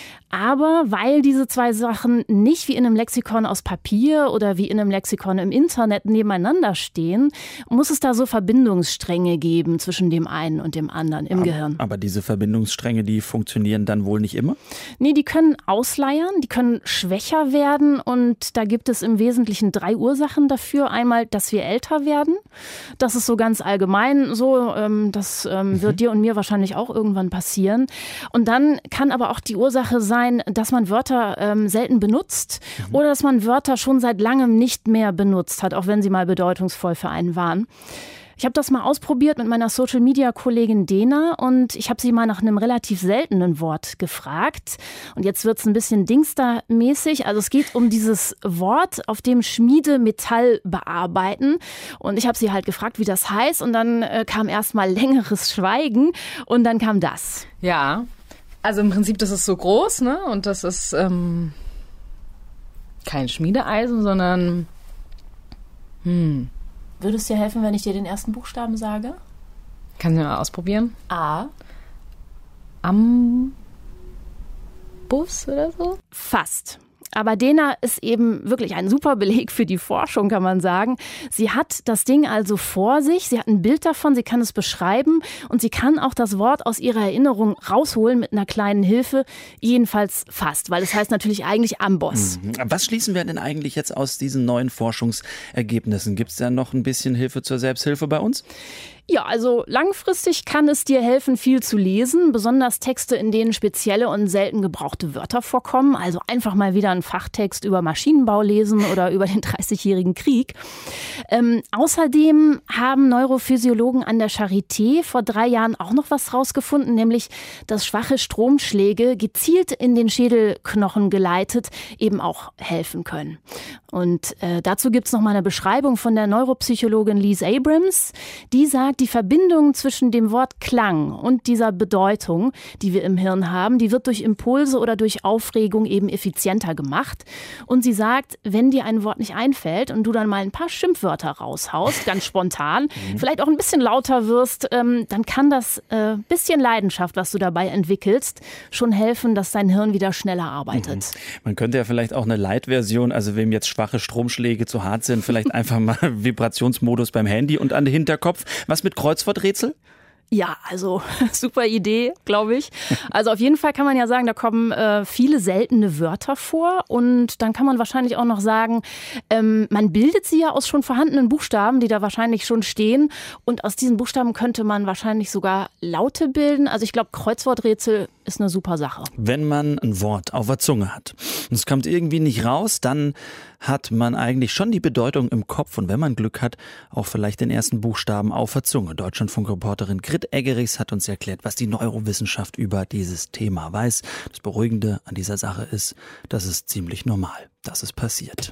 [SPEAKER 8] Aber weil diese zwei Sachen nicht wie in einem Lexikon aus Papier oder wie in einem Lexikon im Internet nebeneinander stehen, muss es da so Verbindungsstränge geben zwischen dem einen und dem anderen im Gehirn.
[SPEAKER 2] Aber diese Verbindungsstränge, die funktionieren dann wohl nicht immer?
[SPEAKER 8] Nee, die können ausleiern, die können schwächer werden und da gibt es im Wesentlichen 3 Ursachen dafür. Einmal, dass wir älter werden. Das ist so ganz allgemein so, das wird dir und mir wahrscheinlich auch irgendwann passieren. Und dann kann aber auch die Ursache sein, dass man Wörter selten benutzt oder dass man Wörter schon seit langem nicht mehr benutzt hat, auch wenn sie mal bedeutungsvoll für einen waren. Ich habe das mal ausprobiert mit meiner Social-Media-Kollegin Dena und ich habe sie mal nach einem relativ seltenen Wort gefragt. Und jetzt wird es ein bisschen Dingster-mäßig. Also es geht um dieses Wort, auf dem Schmiede Metall bearbeiten. Und ich habe sie halt gefragt, wie das heißt. Und dann kam erst mal längeres Schweigen und dann kam das.
[SPEAKER 9] Ja, also im Prinzip, das ist so groß, ne? Und das ist kein Schmiedeeisen, sondern
[SPEAKER 8] Würde es dir helfen, wenn ich dir den ersten Buchstaben sage?
[SPEAKER 9] Kannst du mal ausprobieren?
[SPEAKER 8] A.
[SPEAKER 9] Ambus oder so?
[SPEAKER 8] Fast. Aber Dena ist eben wirklich ein super Beleg für die Forschung, kann man sagen. Sie hat das Ding also vor sich, sie hat ein Bild davon, sie kann es beschreiben und sie kann auch das Wort aus ihrer Erinnerung rausholen mit einer kleinen Hilfe, jedenfalls fast, weil es heißt natürlich eigentlich Amboss.
[SPEAKER 2] Was schließen wir denn eigentlich jetzt aus diesen neuen Forschungsergebnissen? Gibt es da noch ein bisschen Hilfe zur Selbsthilfe bei uns?
[SPEAKER 8] Ja, also langfristig kann es dir helfen, viel zu lesen, besonders Texte, in denen spezielle und selten gebrauchte Wörter vorkommen. Also einfach mal wieder einen Fachtext über Maschinenbau lesen oder über den 30-jährigen Krieg. Außerdem haben Neurophysiologen an der Charité vor 3 Jahren auch noch was rausgefunden, nämlich, dass schwache Stromschläge gezielt in den Schädelknochen geleitet eben auch helfen können. Und dazu gibt es noch mal eine Beschreibung von der Neuropsychologin Liz Abrams. Die sagt, die Verbindung zwischen dem Wort Klang und dieser Bedeutung, die wir im Hirn haben, die wird durch Impulse oder durch Aufregung eben effizienter gemacht. Und sie sagt, wenn dir ein Wort nicht einfällt und du dann mal ein paar Schimpfwörter raushaust, ganz spontan, vielleicht auch ein bisschen lauter wirst, dann kann das bisschen Leidenschaft, was du dabei entwickelst, schon helfen, dass dein Hirn wieder schneller arbeitet.
[SPEAKER 2] Man könnte ja vielleicht auch eine Light-Version, also wem jetzt schwache Stromschläge zu hart sind, vielleicht einfach mal Vibrationsmodus beim Handy und an den Hinterkopf. Was mit Kreuzworträtsel?
[SPEAKER 8] Ja, also super Idee, glaube ich. Also auf jeden Fall kann man ja sagen, da kommen viele seltene Wörter vor und dann kann man wahrscheinlich auch noch sagen, man bildet sie ja aus schon vorhandenen Buchstaben, die da wahrscheinlich schon stehen und aus diesen Buchstaben könnte man wahrscheinlich sogar Laute bilden. Also ich glaube, Kreuzworträtsel ist eine super Sache.
[SPEAKER 2] Wenn man ein Wort auf der Zunge hat und es kommt irgendwie nicht raus, dann hat man eigentlich schon die Bedeutung im Kopf und wenn man Glück hat, auch vielleicht den ersten Buchstaben auf der Zunge. Deutschlandfunk-Reporterin Grit Eggerichs hat uns erklärt, was die Neurowissenschaft über dieses Thema weiß. Das Beruhigende an dieser Sache ist, das ist ziemlich normal, dass es passiert.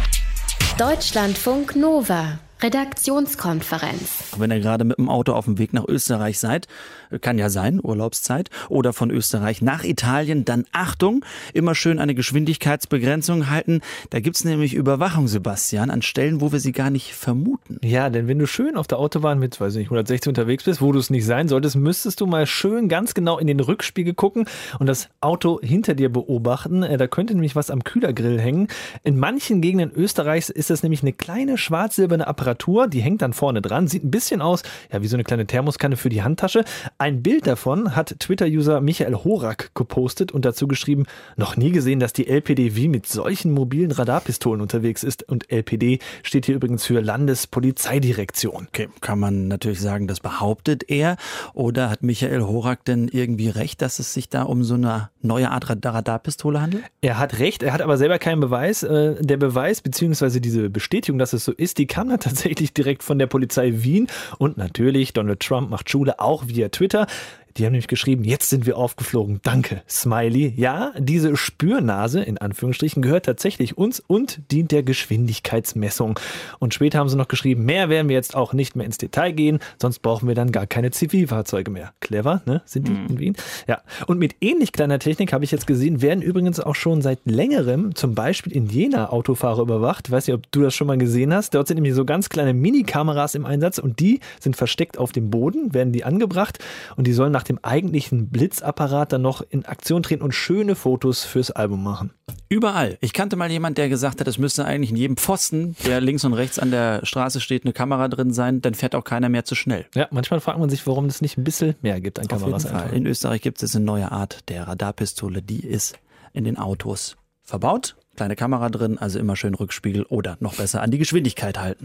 [SPEAKER 1] Deutschlandfunk Nova. Redaktionskonferenz.
[SPEAKER 2] Wenn ihr gerade mit dem Auto auf dem Weg nach Österreich seid, kann ja sein, Urlaubszeit, oder von Österreich nach Italien, dann Achtung, immer schön eine Geschwindigkeitsbegrenzung halten. Da gibt's nämlich Überwachung, Sebastian, an Stellen, wo wir sie gar nicht vermuten.
[SPEAKER 3] Ja, denn wenn du schön auf der Autobahn mit, 160 unterwegs bist, wo du es nicht sein solltest, müsstest du mal schön ganz genau in den Rückspiegel gucken und das Auto hinter dir beobachten. Da könnte nämlich was am Kühlergrill hängen. In manchen Gegenden Österreichs ist das nämlich eine kleine schwarz-silberne Apparatur, die hängt dann vorne dran, sieht ein bisschen aus, ja, wie so eine kleine Thermoskanne für die Handtasche. Ein Bild davon hat Twitter-User Michael Horak gepostet und dazu geschrieben, noch nie gesehen, dass die LPDW mit solchen mobilen Radarpistolen unterwegs ist. Und LPD steht hier übrigens für Landespolizeidirektion.
[SPEAKER 2] Okay, kann man natürlich sagen, das behauptet er. Oder hat Michael Horak denn irgendwie recht, dass es sich da um so eine neue Art Radarpistole handelt?
[SPEAKER 3] Er hat recht, er hat aber selber keinen Beweis. Der Beweis bzw. diese Bestätigung, dass es so ist, die kam dann tatsächlich direkt von der Polizei Wien und natürlich Donald Trump macht Schule auch via Twitter. Die haben nämlich geschrieben, jetzt sind wir aufgeflogen, danke, Smiley. Ja, diese Spürnase, in Anführungsstrichen, gehört tatsächlich uns und dient der Geschwindigkeitsmessung. Und später haben sie noch geschrieben, mehr werden wir jetzt auch nicht mehr ins Detail gehen, sonst brauchen wir dann gar keine Zivilfahrzeuge mehr. Clever, ne? Sind die in Wien? Ja. Und mit ähnlich kleiner Technik, habe ich jetzt gesehen, werden übrigens auch schon seit längerem zum Beispiel in Jena Autofahrer überwacht. Ich weiß nicht, ob du das schon mal gesehen hast. Dort sind nämlich so ganz kleine Minikameras im Einsatz und die sind versteckt auf dem Boden, werden die angebracht und die sollen nach dem eigentlichen Blitzapparat dann noch in Aktion treten und schöne Fotos fürs Album machen.
[SPEAKER 2] Überall. Ich kannte mal jemanden, der gesagt hat, es müsste eigentlich in jedem Pfosten, der links und rechts an der Straße steht, eine Kamera drin sein, dann fährt auch keiner mehr zu schnell.
[SPEAKER 3] Ja, manchmal fragt man sich, warum es nicht ein bisschen mehr gibt an Kameras.
[SPEAKER 2] Auf jeden Fall. In Österreich gibt es eine neue Art der Radarpistole, die ist in den Autos verbaut. Kleine Kamera drin, also immer schön Rückspiegel oder noch besser an die Geschwindigkeit halten.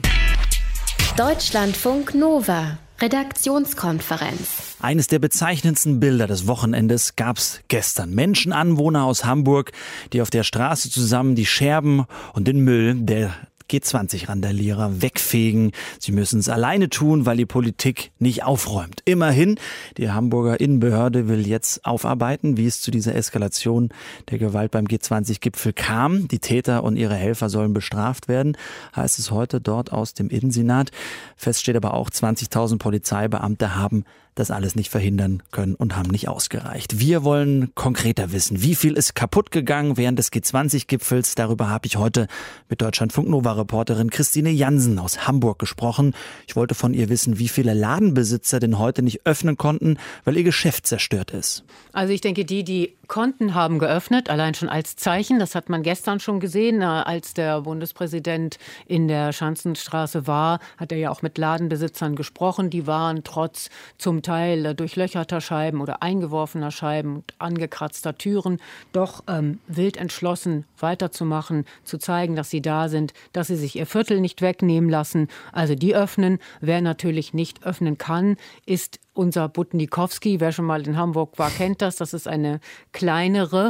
[SPEAKER 1] Deutschlandfunk Nova. Redaktionskonferenz.
[SPEAKER 2] Eines der bezeichnendsten Bilder des Wochenendes gab's gestern. Menschenanwohner aus Hamburg, die auf der Straße zusammen die Scherben und den Müll der G20-Randalierer wegfegen. Sie müssen es alleine tun, weil die Politik nicht aufräumt. Immerhin, die Hamburger Innenbehörde will jetzt aufarbeiten, wie es zu dieser Eskalation der Gewalt beim G20-Gipfel kam. Die Täter und ihre Helfer sollen bestraft werden, heißt es heute dort aus dem Innensenat. Fest steht aber auch, 20.000 Polizeibeamte haben das alles nicht verhindern können und haben nicht ausgereicht. Wir wollen konkreter wissen, wie viel ist kaputt gegangen während des G20-Gipfels. Darüber habe ich heute mit Deutschlandfunk-Nova-Reporterin Christine Jansen aus Hamburg gesprochen. Ich wollte von ihr wissen, wie viele Ladenbesitzer denn heute nicht öffnen konnten, weil ihr Geschäft zerstört ist.
[SPEAKER 10] Also ich denke, die Konten haben geöffnet, allein schon als Zeichen. Das hat man gestern schon gesehen, als der Bundespräsident in der Schanzenstraße war, hat er ja auch mit Ladenbesitzern gesprochen. Die waren trotz zum Teil durchlöcherter Scheiben oder eingeworfener Scheiben und angekratzter Türen doch wild entschlossen weiterzumachen, zu zeigen, dass sie da sind, dass sie sich ihr Viertel nicht wegnehmen lassen. Also die öffnen. Wer natürlich nicht öffnen kann, ist unser Butnikowski. Wer schon mal in Hamburg war, kennt das. Das ist eine kleinere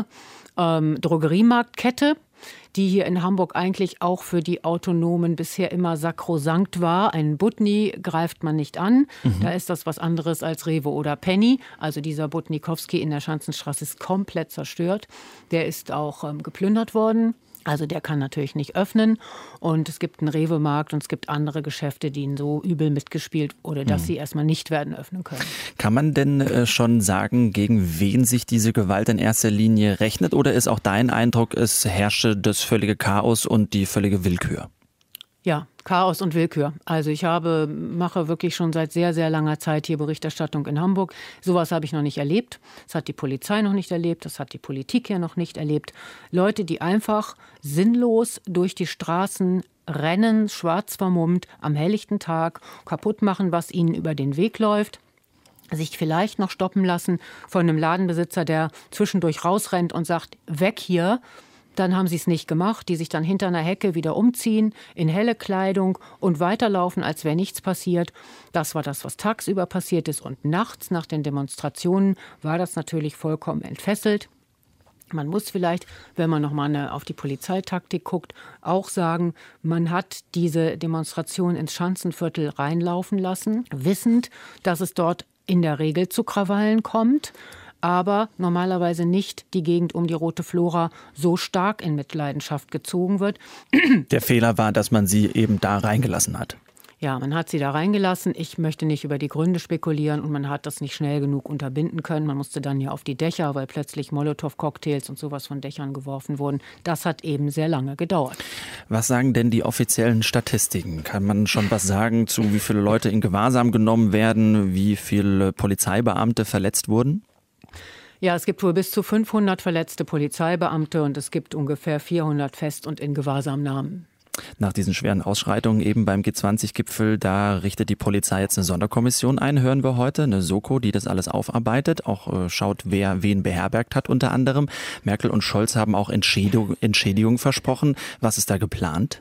[SPEAKER 10] Drogeriemarktkette, die hier in Hamburg eigentlich auch für die Autonomen bisher immer sakrosankt war. Ein Butni greift man nicht an. Da ist das was anderes als Rewe oder Penny. Also dieser Butnikowski in der Schanzenstraße ist komplett zerstört. Der ist auch geplündert worden. Also der kann natürlich nicht öffnen und es gibt einen Rewe-Markt und es gibt andere Geschäfte, die ihnen so übel mitgespielt oder dass sie erstmal nicht werden öffnen können.
[SPEAKER 2] Kann man denn schon sagen, gegen wen sich diese Gewalt in erster Linie rechnet oder ist auch dein Eindruck, es herrsche das völlige Chaos und die völlige Willkür?
[SPEAKER 10] Ja, Chaos und Willkür. Also ich mache wirklich schon seit sehr, sehr langer Zeit hier Berichterstattung in Hamburg. Sowas habe ich noch nicht erlebt. Das hat die Polizei noch nicht erlebt. Das hat die Politik hier noch nicht erlebt. Leute, die einfach sinnlos durch die Straßen rennen, schwarz vermummt, am helllichten Tag, kaputt machen, was ihnen über den Weg läuft. sich vielleicht noch stoppen lassen von einem Ladenbesitzer, der zwischendurch rausrennt und sagt, weg hier. Dann haben sie es nicht gemacht, die sich dann hinter einer Hecke wieder umziehen, in helle Kleidung und weiterlaufen, als wäre nichts passiert. Das war das, was tagsüber passiert ist. Und nachts, nach den Demonstrationen, war das natürlich vollkommen entfesselt. Man muss vielleicht, wenn man nochmal auf die Polizeitaktik guckt, auch sagen, man hat diese Demonstration ins Schanzenviertel reinlaufen lassen, wissend, dass es dort in der Regel zu Krawallen kommt, aber normalerweise nicht die Gegend um die Rote Flora so stark in Mitleidenschaft gezogen wird.
[SPEAKER 2] Der Fehler war, dass man sie eben da reingelassen hat.
[SPEAKER 10] Ja, man hat sie da reingelassen. Ich möchte nicht über die Gründe spekulieren und man hat das nicht schnell genug unterbinden können. Man musste dann ja auf die Dächer, weil plötzlich Molotow-Cocktails und sowas von Dächern geworfen wurden. Das hat eben sehr lange gedauert.
[SPEAKER 2] Was sagen denn die offiziellen Statistiken? Kann man schon was sagen zu, wie viele Leute in Gewahrsam genommen werden, wie viele Polizeibeamte verletzt wurden?
[SPEAKER 10] Ja, es gibt wohl bis zu 500 verletzte Polizeibeamte und es gibt ungefähr 400 Fest- und in Gewahrsamnahmen.
[SPEAKER 2] Nach diesen schweren Ausschreitungen eben beim G20-Gipfel, da richtet die Polizei jetzt eine Sonderkommission ein, hören wir heute, eine Soko, die das alles aufarbeitet, auch schaut, wer wen beherbergt hat unter anderem. Merkel und Scholz haben auch Entschädigung versprochen. Was ist da geplant?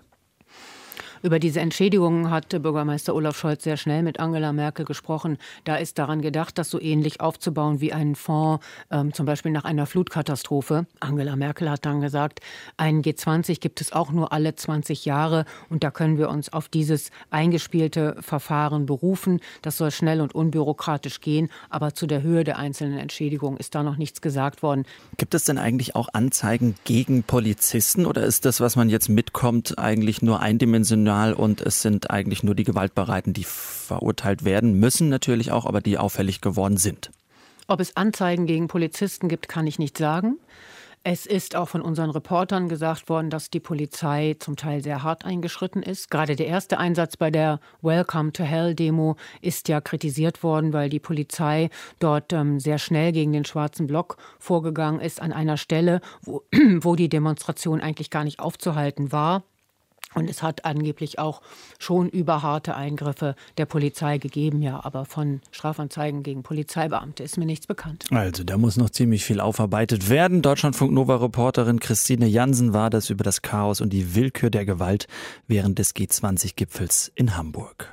[SPEAKER 10] Über diese Entschädigungen hat Bürgermeister Olaf Scholz sehr schnell mit Angela Merkel gesprochen. Da ist daran gedacht, das so ähnlich aufzubauen wie einen Fonds, zum Beispiel nach einer Flutkatastrophe. Angela Merkel hat dann gesagt, einen G20 gibt es auch nur alle 20 Jahre und da können wir uns auf dieses eingespielte Verfahren berufen. Das soll schnell und unbürokratisch gehen, aber zu der Höhe der einzelnen Entschädigungen ist da noch nichts gesagt worden.
[SPEAKER 2] Gibt es denn eigentlich auch Anzeigen gegen Polizisten oder ist das, was man jetzt mitkommt, eigentlich nur eindimensional und es sind eigentlich nur die Gewaltbereiten, die verurteilt werden müssen natürlich auch, aber die auffällig geworden sind?
[SPEAKER 10] Ob es Anzeigen gegen Polizisten gibt, kann ich nicht sagen. Es ist auch von unseren Reportern gesagt worden, dass die Polizei zum Teil sehr hart eingeschritten ist. Gerade der erste Einsatz bei der Welcome to Hell-Demo ist ja kritisiert worden, weil die Polizei dort sehr schnell gegen den Schwarzen Block vorgegangen ist, an einer Stelle, wo die Demonstration eigentlich gar nicht aufzuhalten war. Und es hat angeblich auch schon überharte Eingriffe der Polizei gegeben, ja, aber von Strafanzeigen gegen Polizeibeamte ist mir nichts bekannt.
[SPEAKER 2] Also da muss noch ziemlich viel aufarbeitet werden. Deutschlandfunk-Nova-Reporterin Christine Jansen war das über das Chaos und die Willkür der Gewalt während des G20-Gipfels in Hamburg.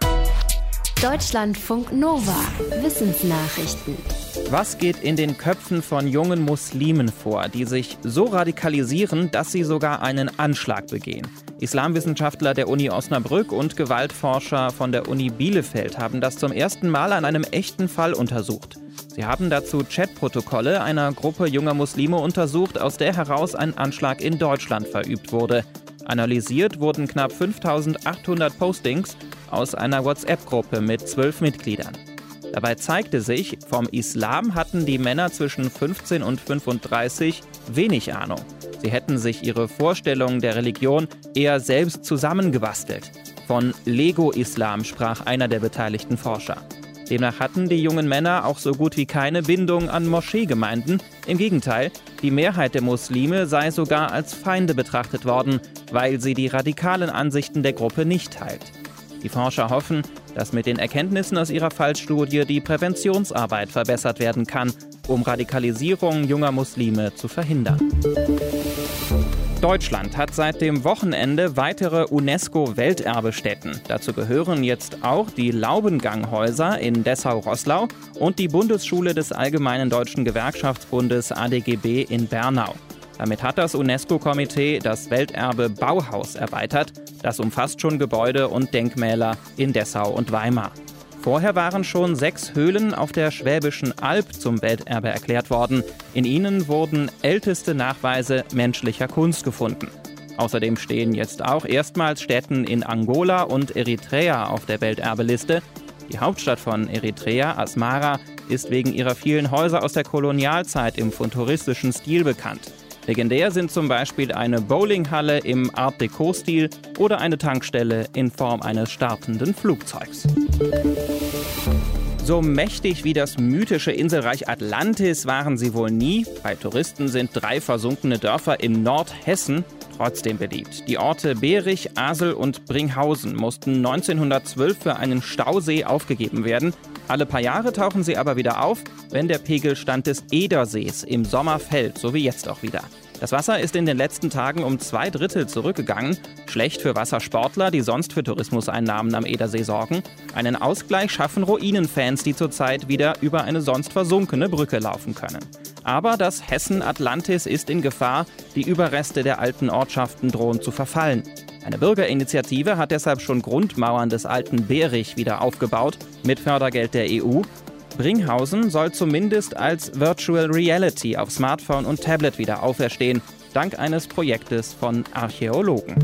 [SPEAKER 1] Deutschlandfunk-Nova. Wissensnachrichten.
[SPEAKER 11] Was geht in den Köpfen von jungen Muslimen vor, die sich so radikalisieren, dass sie sogar einen Anschlag begehen? Islamwissenschaftler der Uni Osnabrück und Gewaltforscher von der Uni Bielefeld haben das zum ersten Mal an einem echten Fall untersucht. Sie haben dazu Chatprotokolle einer Gruppe junger Muslime untersucht, aus der heraus ein Anschlag in Deutschland verübt wurde. Analysiert wurden knapp 5.800 Postings aus einer WhatsApp-Gruppe mit 12 Mitgliedern. Dabei zeigte sich, vom Islam hatten die Männer zwischen 15 und 35 wenig Ahnung. Sie hätten sich ihre Vorstellungen der Religion eher selbst zusammengebastelt. Von Lego-Islam sprach einer der beteiligten Forscher. Demnach hatten die jungen Männer auch so gut wie keine Bindung an Moscheegemeinden. Im Gegenteil, die Mehrheit der Muslime sei sogar als Feinde betrachtet worden, weil sie die radikalen Ansichten der Gruppe nicht teilt. Die Forscher hoffen, dass mit den Erkenntnissen aus ihrer Fallstudie die Präventionsarbeit verbessert werden kann, um Radikalisierung junger Muslime zu verhindern. Deutschland hat seit dem Wochenende weitere UNESCO-Welterbestätten. Dazu gehören jetzt auch die Laubenganghäuser in Dessau-Roßlau und die Bundesschule des Allgemeinen Deutschen Gewerkschaftsbundes ADGB in Bernau. Damit hat das UNESCO-Komitee das Welterbe Bauhaus erweitert. Das umfasst schon Gebäude und Denkmäler in Dessau und Weimar. Vorher waren schon 6 Höhlen auf der Schwäbischen Alb zum Welterbe erklärt worden. In ihnen wurden älteste Nachweise menschlicher Kunst gefunden. Außerdem stehen jetzt auch erstmals Stätten in Angola und Eritrea auf der Welterbeliste. Die Hauptstadt von Eritrea, Asmara, ist wegen ihrer vielen Häuser aus der Kolonialzeit im futuristischen Stil bekannt. Legendär sind zum Beispiel eine Bowlinghalle im Art-Deco-Stil oder eine Tankstelle in Form eines startenden Flugzeugs. So mächtig wie das mythische Inselreich Atlantis waren sie wohl nie. Bei Touristen sind 3 versunkene Dörfer in Nordhessen trotzdem beliebt. Die Orte Berich, Asel und Bringhausen mussten 1912 für einen Stausee aufgegeben werden. Alle paar Jahre tauchen sie aber wieder auf, wenn der Pegelstand des Edersees im Sommer fällt, so wie jetzt auch wieder. Das Wasser ist in den letzten Tagen um 2/3 zurückgegangen. Schlecht für Wassersportler, die sonst für Tourismuseinnahmen am Edersee sorgen. Einen Ausgleich schaffen Ruinenfans, die zurzeit wieder über eine sonst versunkene Brücke laufen können. Aber das Hessen Atlantis ist in Gefahr. Die Überreste der alten Ortschaften drohen zu verfallen. Eine Bürgerinitiative hat deshalb schon Grundmauern des alten Berich wieder aufgebaut, mit Fördergeld der EU. Bringhausen soll zumindest als Virtual Reality auf Smartphone und Tablet wieder auferstehen, dank eines Projektes von Archäologen.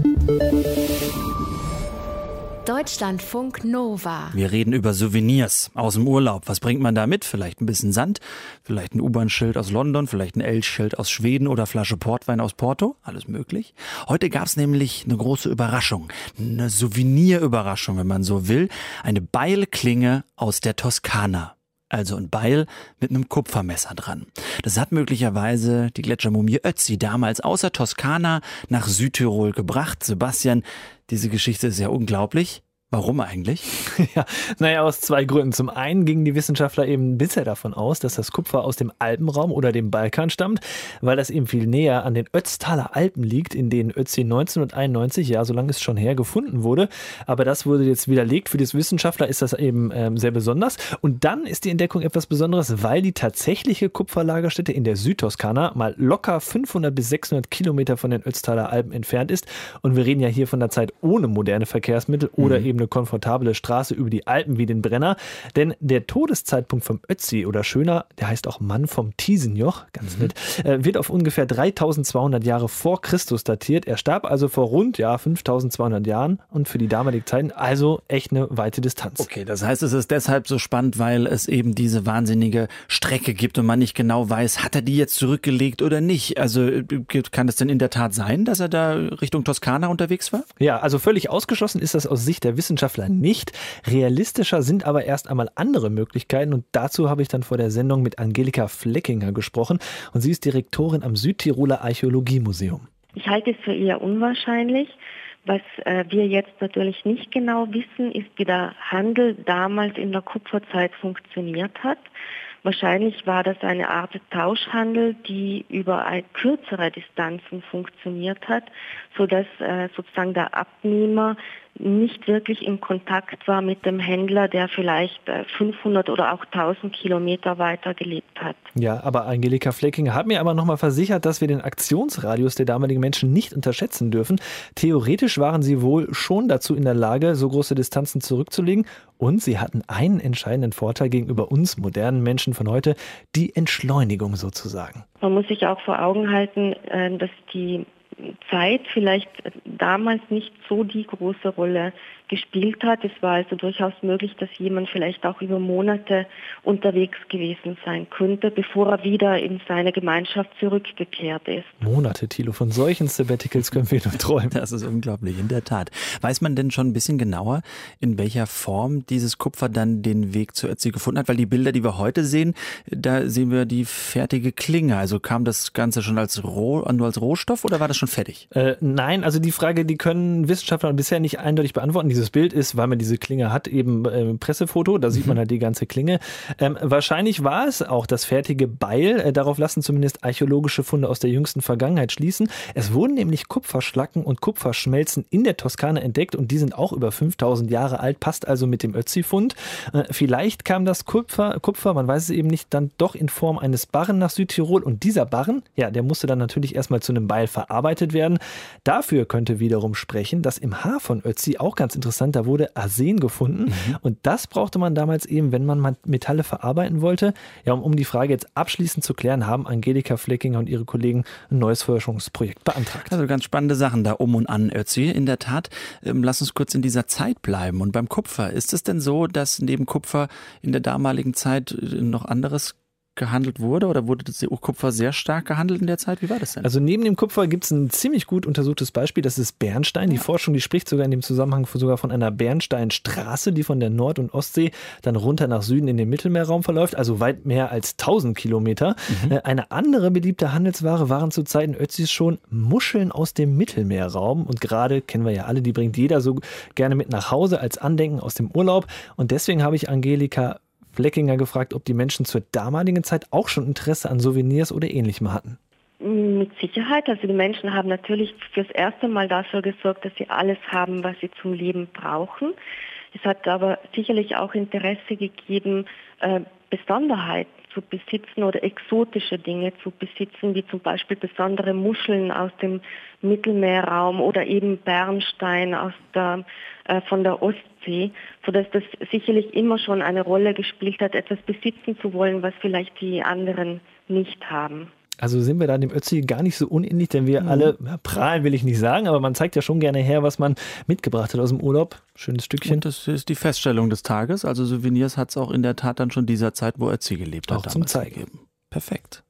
[SPEAKER 1] Deutschlandfunk Nova.
[SPEAKER 2] Wir reden über Souvenirs aus dem Urlaub. Was bringt man da mit? Vielleicht ein bisschen Sand, vielleicht ein U-Bahn-Schild aus London, vielleicht ein Elch-Schild aus Schweden oder Flasche Portwein aus Porto. Alles möglich. Heute gab es nämlich eine große Überraschung. Eine Souvenirüberraschung, wenn man so will. Eine Beilklinge aus der Toskana. Also ein Beil mit einem Kupfermesser dran. Das hat möglicherweise die Gletschermumie Ötzi damals aus der Toskana nach Südtirol gebracht. Sebastian, diese Geschichte ist ja unglaublich. Warum eigentlich?
[SPEAKER 3] Ja, aus 2 Gründen. Zum einen gingen die Wissenschaftler eben bisher davon aus, dass das Kupfer aus dem Alpenraum oder dem Balkan stammt, weil das eben viel näher an den Ötztaler Alpen liegt, in denen Ötzi 1991, ja, so lange ist es schon her, gefunden wurde. Aber das wurde jetzt widerlegt. Für die Wissenschaftler ist das eben sehr besonders. Und dann ist die Entdeckung etwas Besonderes, weil die tatsächliche Kupferlagerstätte in der Südtoskana mal locker 500 bis 600 Kilometer von den Ötztaler Alpen entfernt ist. Und wir reden ja hier von der Zeit ohne moderne Verkehrsmittel oder eben eine komfortable Straße über die Alpen wie den Brenner. Denn der Todeszeitpunkt vom Ötzi oder schöner, der heißt auch Mann vom Tiesenjoch, ganz nett, wird auf ungefähr 3200 Jahre vor Christus datiert. Er starb also vor rund 5200 Jahren und für die damalige Zeit also echt eine weite Distanz.
[SPEAKER 2] Okay, das heißt, es ist deshalb so spannend, weil es eben diese wahnsinnige Strecke gibt und man nicht genau weiß, hat er die jetzt zurückgelegt oder nicht? Also kann es denn in der Tat sein, dass er da Richtung Toskana unterwegs war?
[SPEAKER 3] Ja, also völlig ausgeschlossen ist das aus Sicht der Wissenschaftler nicht. Realistischer sind aber erst einmal andere Möglichkeiten und dazu habe ich dann vor der Sendung mit Angelika Fleckinger gesprochen und sie ist Direktorin am Südtiroler Archäologiemuseum.
[SPEAKER 12] Ich halte es für eher unwahrscheinlich. Was wir jetzt natürlich nicht genau wissen, ist, wie der Handel damals in der Kupferzeit funktioniert hat. Wahrscheinlich war das eine Art Tauschhandel, die über kürzere Distanzen funktioniert hat, sodass sozusagen der Abnehmer nicht wirklich in Kontakt war mit dem Händler, der vielleicht 500 oder auch 1000 Kilometer weiter gelebt hat.
[SPEAKER 3] Ja, aber Angelika Fleckinger hat mir aber nochmal versichert, dass wir den Aktionsradius der damaligen Menschen nicht unterschätzen dürfen. Theoretisch waren sie wohl schon dazu in der Lage, so große Distanzen zurückzulegen. Und sie hatten einen entscheidenden Vorteil gegenüber uns modernen Menschen von heute, die Entschleunigung sozusagen.
[SPEAKER 12] Man muss sich auch vor Augen halten, dass die Zeit vielleicht damals nicht so die große Rolle gespielt hat. Es war also durchaus möglich, dass jemand vielleicht auch über Monate unterwegs gewesen sein könnte, bevor er wieder in seine Gemeinschaft zurückgekehrt ist.
[SPEAKER 3] Monate, Thilo, von solchen Sabbaticals können wir nur träumen.
[SPEAKER 2] Das ist unglaublich, in der Tat. Weiß man denn schon ein bisschen genauer, in welcher Form dieses Kupfer dann den Weg zu Ötzi gefunden hat? Weil die Bilder, die wir heute sehen, da sehen wir die fertige Klinge. Also kam das Ganze schon nur als Rohstoff oder war das schon fertig?
[SPEAKER 3] Nein, also die Frage, die können Wissenschaftler bisher nicht eindeutig beantworten. Dieses Bild ist, weil man diese Klinge hat, eben Pressefoto, da sieht man halt die ganze Klinge. Wahrscheinlich war es auch das fertige Beil, darauf lassen zumindest archäologische Funde aus der jüngsten Vergangenheit schließen. Es wurden nämlich Kupferschlacken und Kupferschmelzen in der Toskana entdeckt und die sind auch über 5000 Jahre alt, passt also mit dem Ötzi-Fund. Vielleicht kam das Kupfer, man weiß es eben nicht, dann doch in Form eines Barren nach Südtirol und dieser Barren, ja, der musste dann natürlich erstmal zu einem Beil verarbeitet werden. Dafür könnte wiederum sprechen, dass im Haar von Ötzi, auch ganz interessant, da wurde Arsen gefunden und das brauchte man damals eben, wenn man Metalle verarbeiten wollte. Ja, um die Frage jetzt abschließend zu klären, haben Angelika Fleckinger und ihre Kollegen ein neues Forschungsprojekt beantragt.
[SPEAKER 2] Also ganz spannende Sachen da um und an Ötzi. In der Tat, lass uns kurz in dieser Zeit bleiben. Und beim Kupfer, ist es denn so, dass neben Kupfer in der damaligen Zeit noch anderes gehandelt wurde oder wurde das Kupfer sehr stark gehandelt in der Zeit? Wie war das denn?
[SPEAKER 3] Also neben dem Kupfer gibt es ein ziemlich gut untersuchtes Beispiel, das ist Bernstein. Die Forschung, die spricht sogar in dem Zusammenhang sogar von einer Bernsteinstraße, die von der Nord- und Ostsee dann runter nach Süden in den Mittelmeerraum verläuft, also weit mehr als 1000 Kilometer. Eine andere beliebte Handelsware waren zu Zeiten Ötzis schon Muscheln aus dem Mittelmeerraum und gerade, kennen wir ja alle, die bringt jeder so gerne mit nach Hause als Andenken aus dem Urlaub und deswegen habe ich Angelika Fleckinger gefragt, ob die Menschen zur damaligen Zeit auch schon Interesse an Souvenirs oder Ähnlichem hatten.
[SPEAKER 12] Mit Sicherheit. Also die Menschen haben natürlich fürs erste Mal dafür gesorgt, dass sie alles haben, was sie zum Leben brauchen. Es hat aber sicherlich auch Interesse gegeben, Besonderheiten zu besitzen oder exotische Dinge zu besitzen, wie zum Beispiel besondere Muscheln aus dem Mittelmeerraum oder eben Bernstein von der Ostsee, sodass das sicherlich immer schon eine Rolle gespielt hat, etwas besitzen zu wollen, was vielleicht die anderen nicht haben.
[SPEAKER 3] Also sind wir da dem Ötzi gar nicht so unähnlich, denn wir alle, prahlen will ich nicht sagen, aber man zeigt ja schon gerne her, was man mitgebracht hat aus dem Urlaub. Schönes Stückchen.
[SPEAKER 2] Und das ist die Feststellung des Tages. Also Souvenirs hat es auch in der Tat dann schon dieser Zeit, wo Ötzi gelebt hat,
[SPEAKER 3] auch zum Zeigen.
[SPEAKER 2] Perfekt.